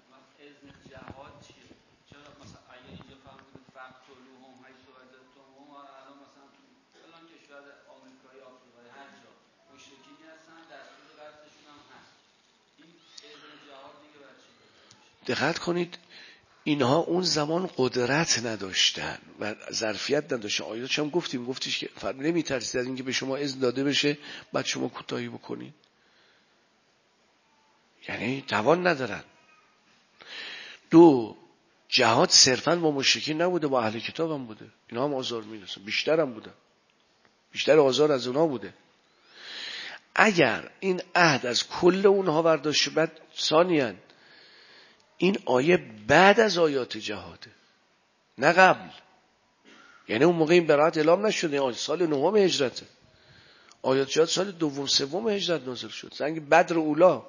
دقت کنید اینها اون زمان قدرت نداشتن و ظرفیت نداشتن. آیاتش هم گفتیش که نمیترسید از اینکه به شما اذن داده بشه بعد شما کوتاهی بکنید، یعنی توان ندارن. دو، جهاد صرفا با مشرکین نبوده، با اهل کتاب هم بوده، اینا هم آزار میرسن، بیشتر هم بوده، بیشتر آزار از اونها بوده. اگر این عهد از کل اونها برداشت، بعد ثانیاً این آیه بعد از آیات جهاده نه قبل، یعنی اون موقع این براءت اعلام نشده، سال 9 هجرته، آیات جهاد سال 2 3 هجرت نازل شد. زنگ بدر اولا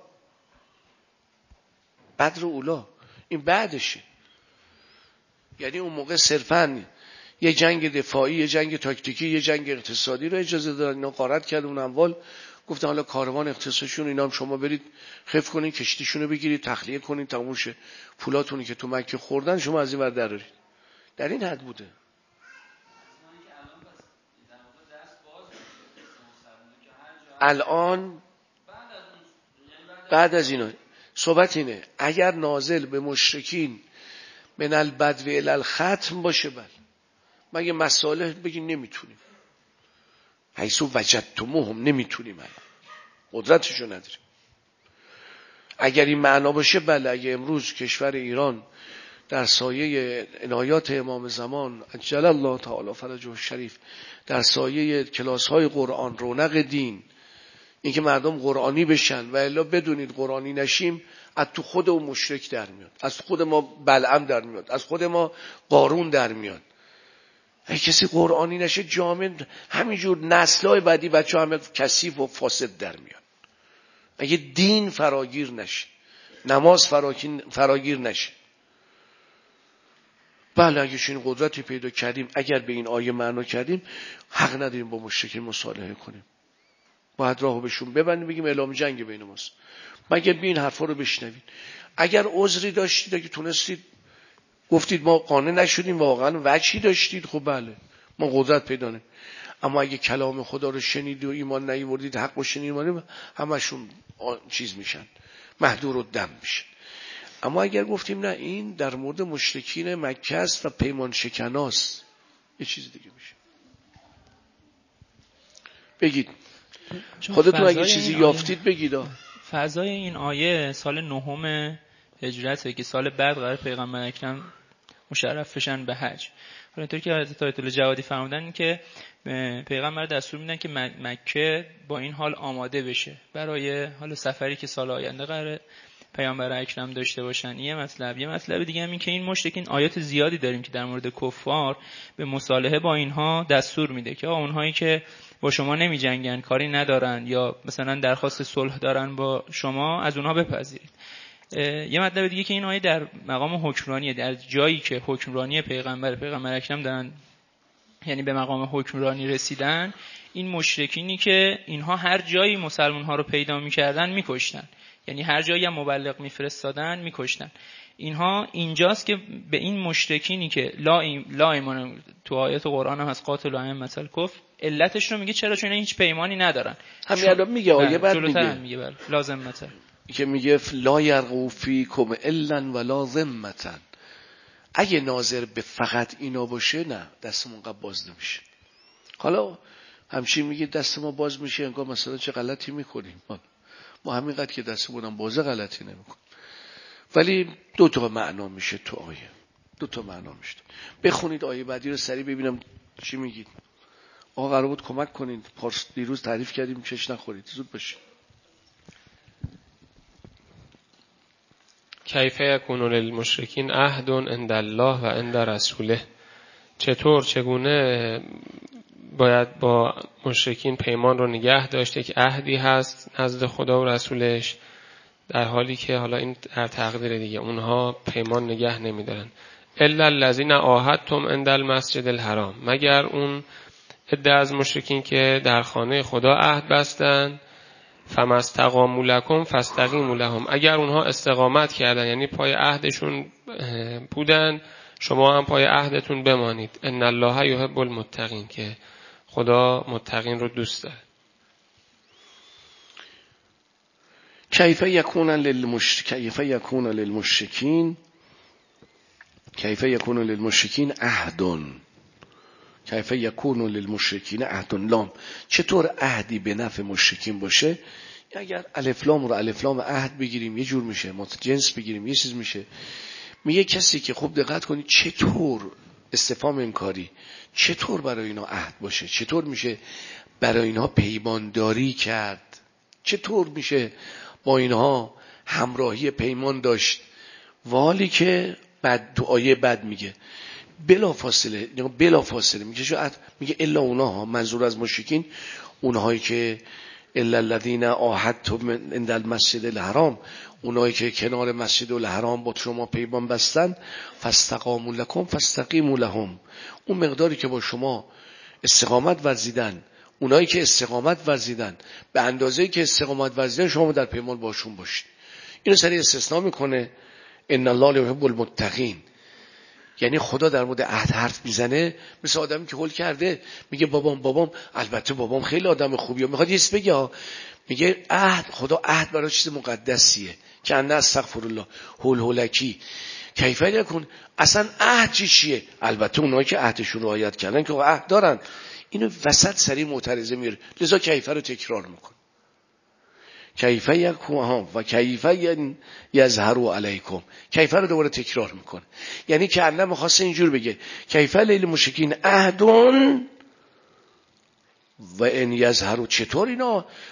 این بعدشه، یعنی اون موقع صرفاً یه جنگ دفاعی، یه جنگ تاکتیکی، یه جنگ اقتصادی رو اجازه دادن. اینا غارت کردن اون اموال، گفتن حالا کاروان اقتصادشون اینا هم شما برید خف کنید، کشتیشونو بگیرید، تخلیه کنید، تموم شه، پولاتونی که تو مکه خوردن شما از این ور درارید. در این حد بوده. الان بعد از اینا صحبت اینه اگر نازل به مشرکین من البدو الی الختم باشه، بله مگه مصالح بگین نمیتونیم، حیث وجدتموهم نمیتونیم، قدرتشو نداریم. اگر این معنا باشه بله، اگه امروز کشور ایران در سایه عنایات امام زمان عجل الله تعالی فرجه الشریف، در سایه کلاس های قرآن، رونق دین، اینکه مردم قرآنی بشن و الا بدونید قرآنی نشیم، از تو خود اون مشرک در میاد، از خود ما بلعم در میاد، از خود ما قارون در میاد. اگه کسی قرآنی نشه جامعه همینجور نسل‌های بعدی بچه همه کثیف و فاسد در میاد. اگه دین فراگیر نشه، نماز فراگیر نشه. بله اگه چنین قدرتی پیدا کردیم، اگر به این آیه معنا کردیم، حق نداریم با مشرکین مصالحه کنیم. باید راهو بهشون ببندیم، بگیم اعلام جنگ بین ماست. مگر به این حرفا رو بشنوید. اگر عذری داشتید، اگه تونستید گفتید ما قانع نشدیم، واقعا وجهی داشتید، خب بله ما قدرت پیدا کنیم. اما اگه کلام خدا رو شنیدید و ایمان نیاوردید، حق رو شنیدید، همشون چیز میشن، محدور و دم میشن. اما اگر گفتیم نه این در مورد مشرکین مکه است و پیمان شکناست، یه چیز دیگه میشه. بگید خودتون اگه چیزی یافتید بگید. فضای این آیه سال 9 هجرته که سال بعد قرار پیغمبر اکرم مشرف بشن به حج. اینطور که حضرت آیت الله جوادی فرمودن که پیغمبر دستور میدن که مکه با این حال آماده بشه برای حال سفری که سال آینده قرار پیامبر اکرم داشته باشن. یه مطلب دیگه هم این که این مشرکین آیات زیادی داریم که در مورد کفار به مصالحه با اینها دستور میده که اونهایی که با شما نمی جنگن، کاری ندارن یا مثلا درخواست صلح دارن با شما، از اونها بپذیرید. یه مطلب دیگه که این آیه در مقام حکمرانیه، در جایی که حکمرانی پیغمبر اکرم دارن، یعنی به مقام حکمرانی رسیدن، این مشرکینی که اینها هر جایی مسلمان ها رو پیدا می‌کردن می‌کشتن، یعنی هر جایی هم مبلغ می‌فرستادن می‌کشتن. اینها اینجاست که به این مشرکینی که لا ایمان، تو آیات قرآن هم از قاتل و ائمة الکفر، علتش رو میگه چرا؟ چون این هیچ پیمانی ندارن. همین الان میگه آیه بعد میگه بله لازمته که میگه لا یرقوا فیکم الا ولا ذمة. اگه ناظر به فقط اینا باشه، نه دستمون قبل باز نمیشه. حالا همچین میگه دست ما باز میشه، انگار مثلا چه غلطی میکنیم. ما همینقدر که دستمون هم بازه غلطی نمیکنیم. ولی دو تا معنا میشه تو آیه، دو تا معنا میشه. بخونید آیه بعدی رو سریع ببینم چی میگید. آقا قرار بود کمک کنید، دیروز تعریف کردیم چش نخورید، زود باشید. کیف یکون للمشرکین عهد عند الله و عند رسوله. چگونه باید با مشرکین پیمان رو نگه داشته که عهدی هست نزد خدا و رسولش، در حالی که حالا این هر تقدیر دیگه اونها پیمان نگه نمیدارن. الا الذین عاهدتم عند المسجد الحرام، مگر اون عده از مشرکین که در خانه خدا عهد بستن، فما استقاموا لکم فاستقیموا لهم، اگر اونها استقامت کردن یعنی پای عهدشون بودن، شما هم پای عهدتون بمانید. ان الله یحب المتقین، که خدا متقین رو دوست داره. کیف یکون للمشرکین عهد. کیف یکون للمشرکین عهد لام، چطور عهدی به نفع مشرکین باشه؟ اگر الف لام رو الف لام عهد بگیریم یه جور میشه، جنس بگیریم یه چیز میشه. میگه کسی که خوب دقت کنید چطور استفهام انکاری، چطور برای اینا عهد باشه، چطور میشه برای اینها پیمانداری کرد، چطور میشه با اینها همراهی پیمان داشت. والی که بعد تو آیه بعد میگه بلا فاصله میگه شاید میگه الا اونها، منظور از مشرکین اونهایی که الا الذین عاهدتم عند المسجد الحرام، اونایی که کنار مسجد الحرام با شما پیمان بستن، فاستقاموا لکم فاستقیموا لهم، اون مقداری که با شما استقامت ورزیدن، اونایی که استقامت ورزیدن به اندازه‌ای که استقامت ورزیدن شما در پیمان باشون باشید. اینو سریع استثناء میکنه ان الله یحب المتقین، یعنی خدا در مورد عهد حرف میزنه مثل آدمی که هول کرده میگه بابام البته بابام خیلی آدم خوبیه، میخواد یه چیز بگه، میگه عهد، خدا عهد برای چیز مقدسیه که ان استغفر الله هولکی کیف یکون، اصلا عهد چیه؟ البته اونایی که عهدشون رعایت کردن که عهد دارن. اینو وسط سریع معترضه میره، لذا کیف رو تکرار میکنه. کیف یکون و کیف یظهروا علیکم، کیف رو دوباره تکرار میکنه. یعنی که الله میخواسته اینجور بگه کیف للمشرکین عهد و ان یظهروا، چطور اینا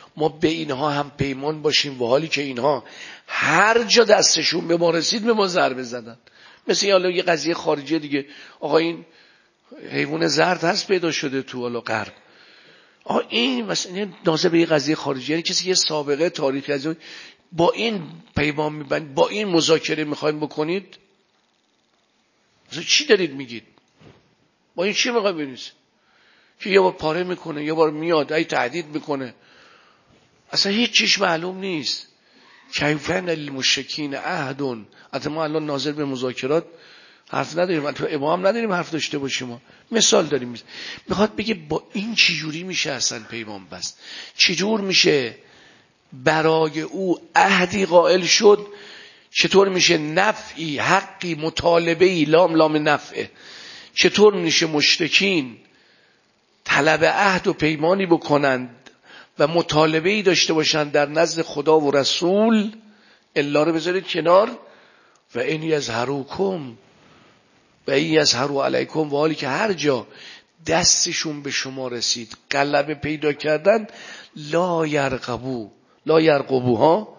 ما به اینها هم پیمان باشیم، و حالی که اینها هر جا دستشون به ما رسید به ما ضربه زدن. مثل حالا یه قضیه خارجی دیگه، آقا این حیوان زرد هست پیدا شده تو حالا غرب، آقا این مثلا نازل به یه قضیه خارجی، یعنی کسی یه سابقه تاریخی از با این پیمان میبند، با این مذاکره میخوایم بکنید، مثلا چی دارید میگید؟ با این چی میخوایم بنویسید؟ که یه بار پاره میکنه، یه بار میاد ای تهدید میکنه، اصلا هیچ چیش معلوم نیست. کیفن للمشرکین عهد. البته ما الان ناظر به مذاکرات حرف نداریم، تو ابا هم نداریم حرف داشته باشیم، ما مثال داریم. میخواد بگه با این چجوری میشه اصلا پیمان بست، چجور میشه برای او عهدی قائل شد، چطور میشه نفعی حقی مطالبه‌ای لام نفعه، چطور میشه مشرکین طلب عهد و پیمانی بکنند و مطالبه‌ای داشته باشند در نزد خدا و رسول، الا رو بذارید کنار، و این یظهروکم و این یظهروا علیکم، و حالی که هر جا دستشون به شما رسید غلبه پیدا کردن، لا یرقبو ها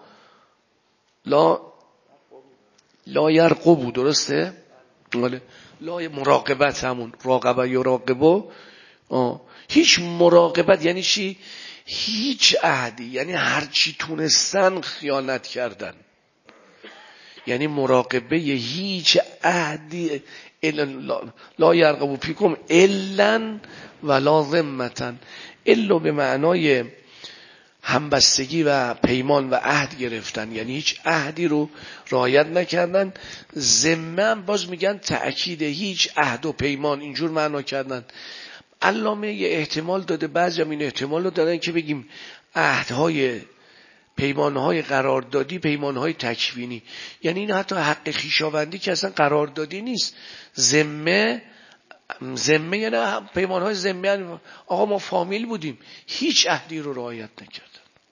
لا یرقبو، درسته؟ لا مراقبت، همون راقبه یراقبو، هیچ مراقبت یعنی چی؟ هیچ عهدی، یعنی هرچی تونستن خیانت کردن، یعنی مراقبه هیچ عهدی. لا یرقبو فیکم الا ولا ذمة، الا به معنای همبستگی و پیمان و عهد گرفتن، یعنی هیچ عهدی رو رعایت نکردن. ذمه باز میگن تأکید هیچ عهد و پیمان، اینجور معنا کردن. علامه یه احتمال داده، بعضی هم این احتمال رو دادن که بگیم عهدهای پیمانهای قراردادی، پیمانهای تکوینی، یعنی این حتی حق خویشاوندی که اصلا قراردادی نیست. ذمه یعنی پیمانهای ذمه، آقا ما فامیل بودیم، هیچ عهدی رو رعایت نکردن.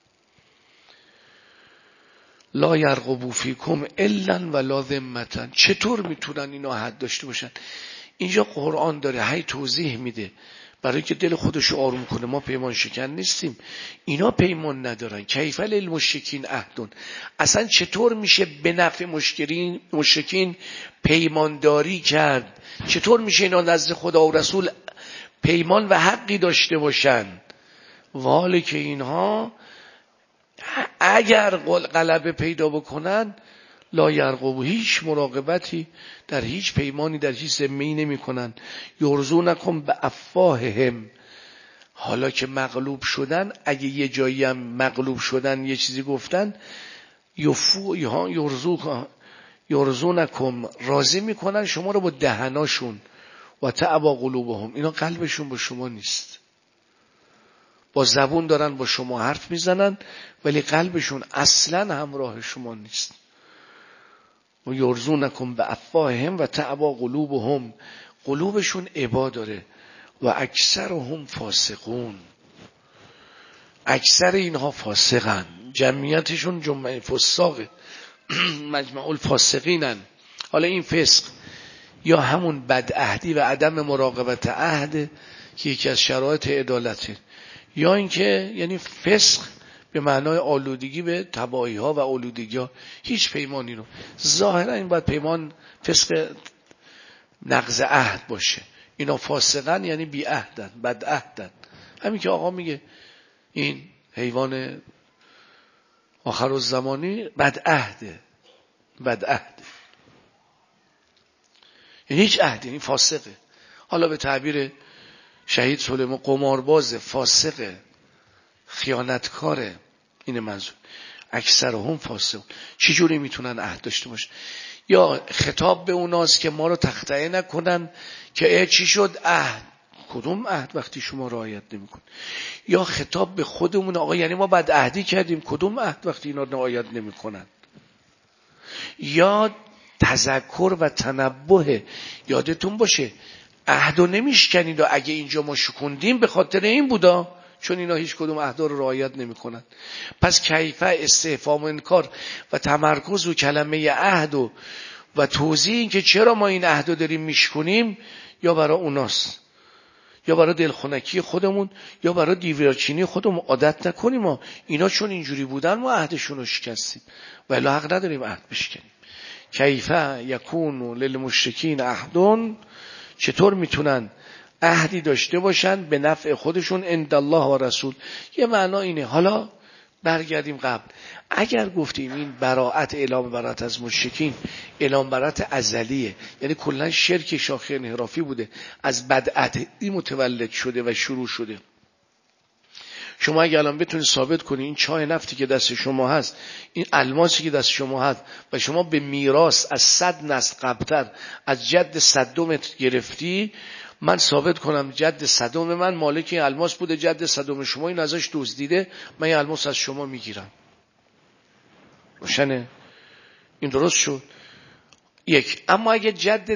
لا یرقبو فیکم الا ولا ذمة. چطور میتونن اینا حد داشته باشن؟ اینجا قرآن داره هی توضیح میده برای که دل خودشو آروم کنه، ما پیمان شکن نیستیم، اینا پیمان ندارن. کیف للمشرکین عهد. اصلا چطور میشه به نفع مشرکین پیمانداری کرد؟ چطور میشه اینا نزد خدا و رسول پیمان و حقی داشته باشن، والی که اینها اگر غلبه پیدا بکنن لا یرقبو، هیچ مراقبتی در هیچ پیمانی در هیچ ذمه‌ای نمی‌کنن. یرزونکم به افواههم، حالا که مغلوب شدن، اگه یه جایی هم مغلوب شدن یه چیزی گفتن، یرزونکم راضی میکنن شما رو با دهناشون، و تعبا قلوبهم، اینا قلبشون با شما نیست، با زبون دارن با شما حرف میزنن ولی قلبشون اصلا همراه شما نیست. و یرزونکم به افواههم و تعبا قلوبهم، قلوبشون ابا داره. و اکثرهم فاسقون، اکثر اینها فاسقن، جمعیتشون جمعه فساقه، مجمع الفاسقینن. حالا این فسق یا همون بدعهدی و عدم مراقبت عهد که یکی از شرایط عدالته، یا اینکه یعنی فسق به معنای آلودگی به تباهی ها و آلودگی ها، هیچ پیمانی رو ظاهرا این باید پیمان فسق نقض عهد باشه، اینا فاسقن یعنی بی عهدن، بد عهدن. همین که آقا میگه این حیوان آخر الزمانی بد عهده، بد عهده یعنی هیچ عهد، یعنی فاسقه. حالا به تعبیر شهید سلیمان قمارباز، فاسقه، خیانتکاره، این منظور. اکثرهم فاسقون. چی جوری میتونن عهد داشته باشن؟ یا خطاب به اوناست که ما رو تخطئه نکنن که چی شد عهد، کدوم عهد وقتی شما رعایت نمیکن؟ یا خطاب به خودمون، آقا یعنی ما بد عهدی کردیم، کدوم عهد وقتی اینا رعایت نمیکنن؟ یا تذکر و تنبه، یادتون باشه عهدو نمیشکنید و اگه اینجا ما شکوندیم به خاطر این بودا، چون اینا هیچ کدوم عهدا رو رعایت نمیکنن. پس کیفه استفهام و انکار و تمرکز و کلمه عهد و توضیح این که چرا ما این عهدو داریم میشکنیم، یا برای اوناست یا برای دلخنکی خودمون یا برای دیوارچینی خودمون عادت نکنیم. ما اینا چون اینجوری بودن ما عهدشون رو شکستیم و الا حق نداریم عهد بشکنیم. کیف یکون للمشرکین عهد، چطور میتونن عهدی داشته باشن به نفع خودشون عند الله و رسول. یه معنا اینه. حالا برگردیم قبل. اگر گفتیم این براءت، اعلام براءت از مشرکین اعلام براءت ازلیه، یعنی کلا شرک شاخه انحرافی بوده، از بدعتی متولد شده و شروع شده. شما اگه الان بتونید ثابت کنید این چای نفتی که دست شما هست، این الماسی که دست شما هست و شما به میراث از 100 نسل قبلتر از جد صدومت گرفتی، من ثابت کنم جد صدوم من مالک این الماس بوده، جد صدوم شما این ازش دزدیده، من این الماس از شما میگیرم. روشنه؟ این درست شد. یک. اما اگه جد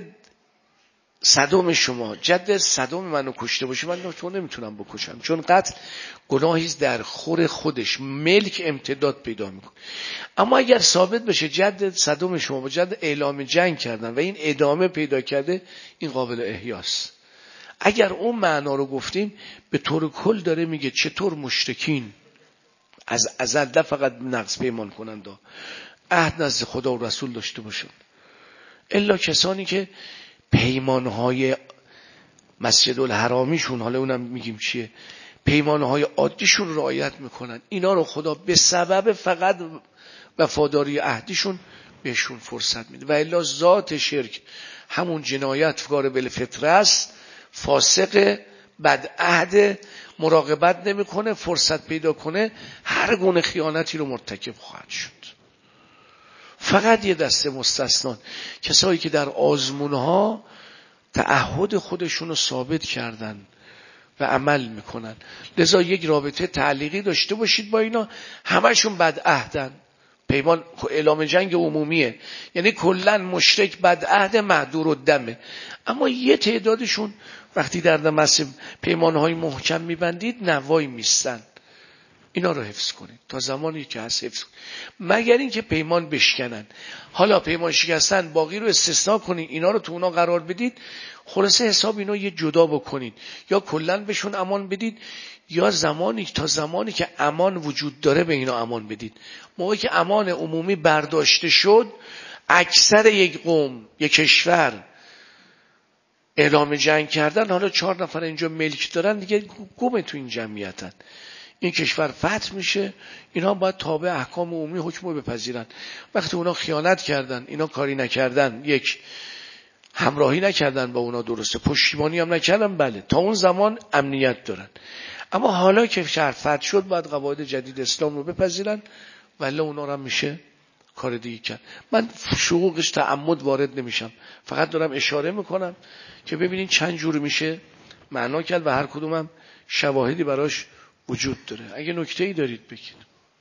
صدوم شما جد صدوم منو کشته باشه، من تو نمیتونم بکشم، چون قتل گناهی در خور خودش، ملک امتداد پیدا میکنه. اما اگر ثابت بشه جد صدوم شما با جد اعلام جنگ کردن و این ادامه پیدا کرده، این قابل احیاست. اگر اون معنا رو گفتیم به طور کل داره میگه چطور مشرکین از ازل نه فقط نقض پیمان کنند عهد نزد خدا و رسول داشته باشند، الا کسانی که پیمانهای مسجد الحرامیشون، حالا اونم میگیم چیه، پیمانهای عادیشون رعایت میکنن، اینا رو خدا به سبب فقط وفاداری عهدیشون بهشون فرصت میده. و الا ذات شرک همون جنایتکار بالفطره است، فاسق، بدعهد، مراقبت نمیکنه، فرصت پیدا کنه هر گونه خیانتی رو مرتکب خواهد شد. فقط یه دسته مستثنا، کسایی که در آزمونها تعهد خودشون رو ثابت کردن و عمل میکنن. لذا یک رابطه تعلیقی داشته باشید با اینا، همشون بدعهدن. پیمان اعلام جنگ عمومیه، یعنی کلن مشرک بدعهد مهدور الدمه. اما یه تعدادشون وقتی در دمس پیمانهای محکم میبندید نوای میستن. اینا رو حفظ کنید تا زمانی که هست حفظ کنید، مگر اینکه پیمان بشکنن. حالا پیمان شکستن باقی رو استثناء کنید، اینا رو تو اونا قرار بدید، خلاصه حساب اینا یه جدا بکنید، یا کلن بهشون امان بدید، یا تا زمانی که امان وجود داره به اینا امان بدید. موقعی که امان عمومی برداشته شد، اکثر یک قوم، یک کشور اعلام جنگ کردن، حالا 4 نفر اینجا ملک دارن دیگه، گم تو این جمعیتن، این کشور فتح میشه، اینا باید تابع احکام عمومی حکم رو بپذیرن. وقتی اونا خیانت کردن، اینا کاری نکردن، یک همراهی نکردن با اونا، درسته، پشتیبانی هم نکردن، بله، تا اون زمان امنیت دارن. اما حالا که شهر فتح شد باید قواعد جدید اسلام رو بپذیرن، ولی اونا رو هم میشه کار دیگه کرد. من شقوقش تعمد وارد نمیشم، فقط دارم اشاره میکنم که ببینین چند جور میشه معنا کرد و هر کدومم شواهدی براش وجود داره. اگه نکته‌ای دارید بگید.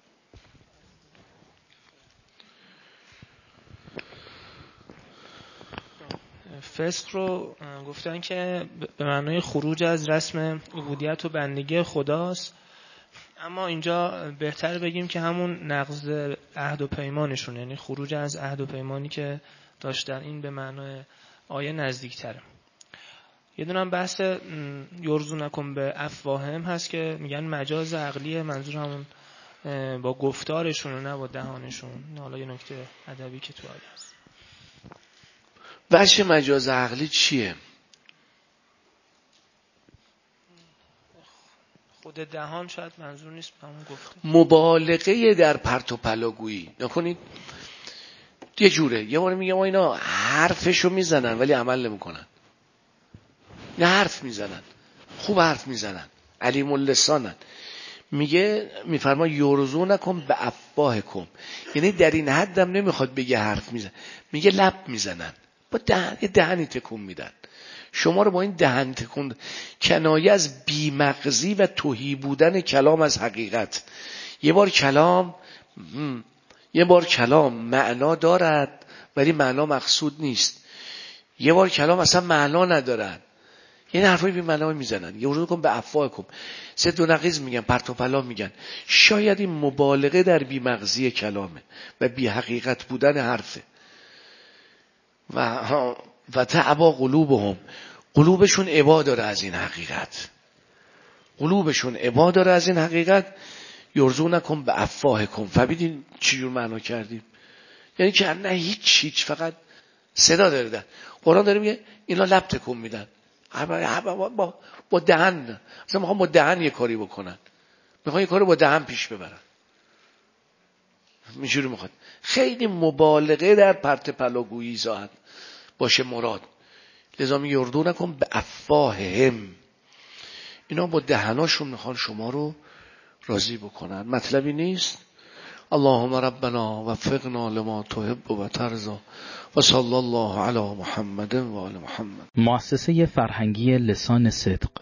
فسق رو گفتن که به معنای خروج از رسم عبودیت و بندگی خداست، اما اینجا بهتر بگیم که همون نقض عهد و پیمانشون، یعنی خروج از عهد و پیمانی که داشتن، این به معنای آیه نزدیک‌تره. یه دونم بحث یرزونکم به افواهم هست که میگن مجاز عقلیه، منظور همون با گفتارشون و نه با دهانشون. حالا یه نکته ادبی که تو آیه هست. وجه مجاز عقلی چیه؟ خود دهان شاید منظور نیست، همون گفته مبالغه در پرت و پلاگویی نکنید. یه جوره، یه بار میگم اینا حرفشو میزنن ولی عمل نمیکنن. نه حرف میزنن، خوب حرف میزنن، علیم اللسانن. میگه میفرما یرزونکم به افواهکم، یعنی در این حدم نمیخواد بگه حرف میزنن، میگه لب میزنن، با دهنی تکون میدن. شما رو با این دهن تکون، کنایه از بیمغزی و تهی بودن کلام از حقیقت. یه بار کلام معنا دارد ولی معنا مقصود نیست. یه بار کلام اصلا معنا ندارد، این حرفای بی معنا میزنن. یرزونکم به افواهکم، سد و نقیض میگن، پرت و پلا میگن. شاید این مبالغه در بیمغزی کلامه و بی حقیقت بودن حرفه. و تعبا قلوبهم، قلوبشون ابا داره از این حقیقت، قلوبشون ابا داره از این حقیقت. یرزونکم به افواهکم. فهمیدین چی جور معنا کردیم؟ یعنی که نه هیچ فقط صدا داره. قرآن داره میگه اینا لب تکون میدن با دهن، اصلا میخوام با دهن یه کاری بکنن، میخوام یه کاری با دهن پیش ببرن، اینجوری میخواد. خیلی مبالغه در پرت پلاگویی زاهد باشه مراد. لذا میگه یردونکم به افواههم، اینا با دهناشون میخوان شما رو راضی بکنن. مطلبی نیست. اللهم ربنا وفقنا لما تحب و ترضى و صلی الله علی محمد و آل محمد. مؤسسه فرهنگی لسان صدق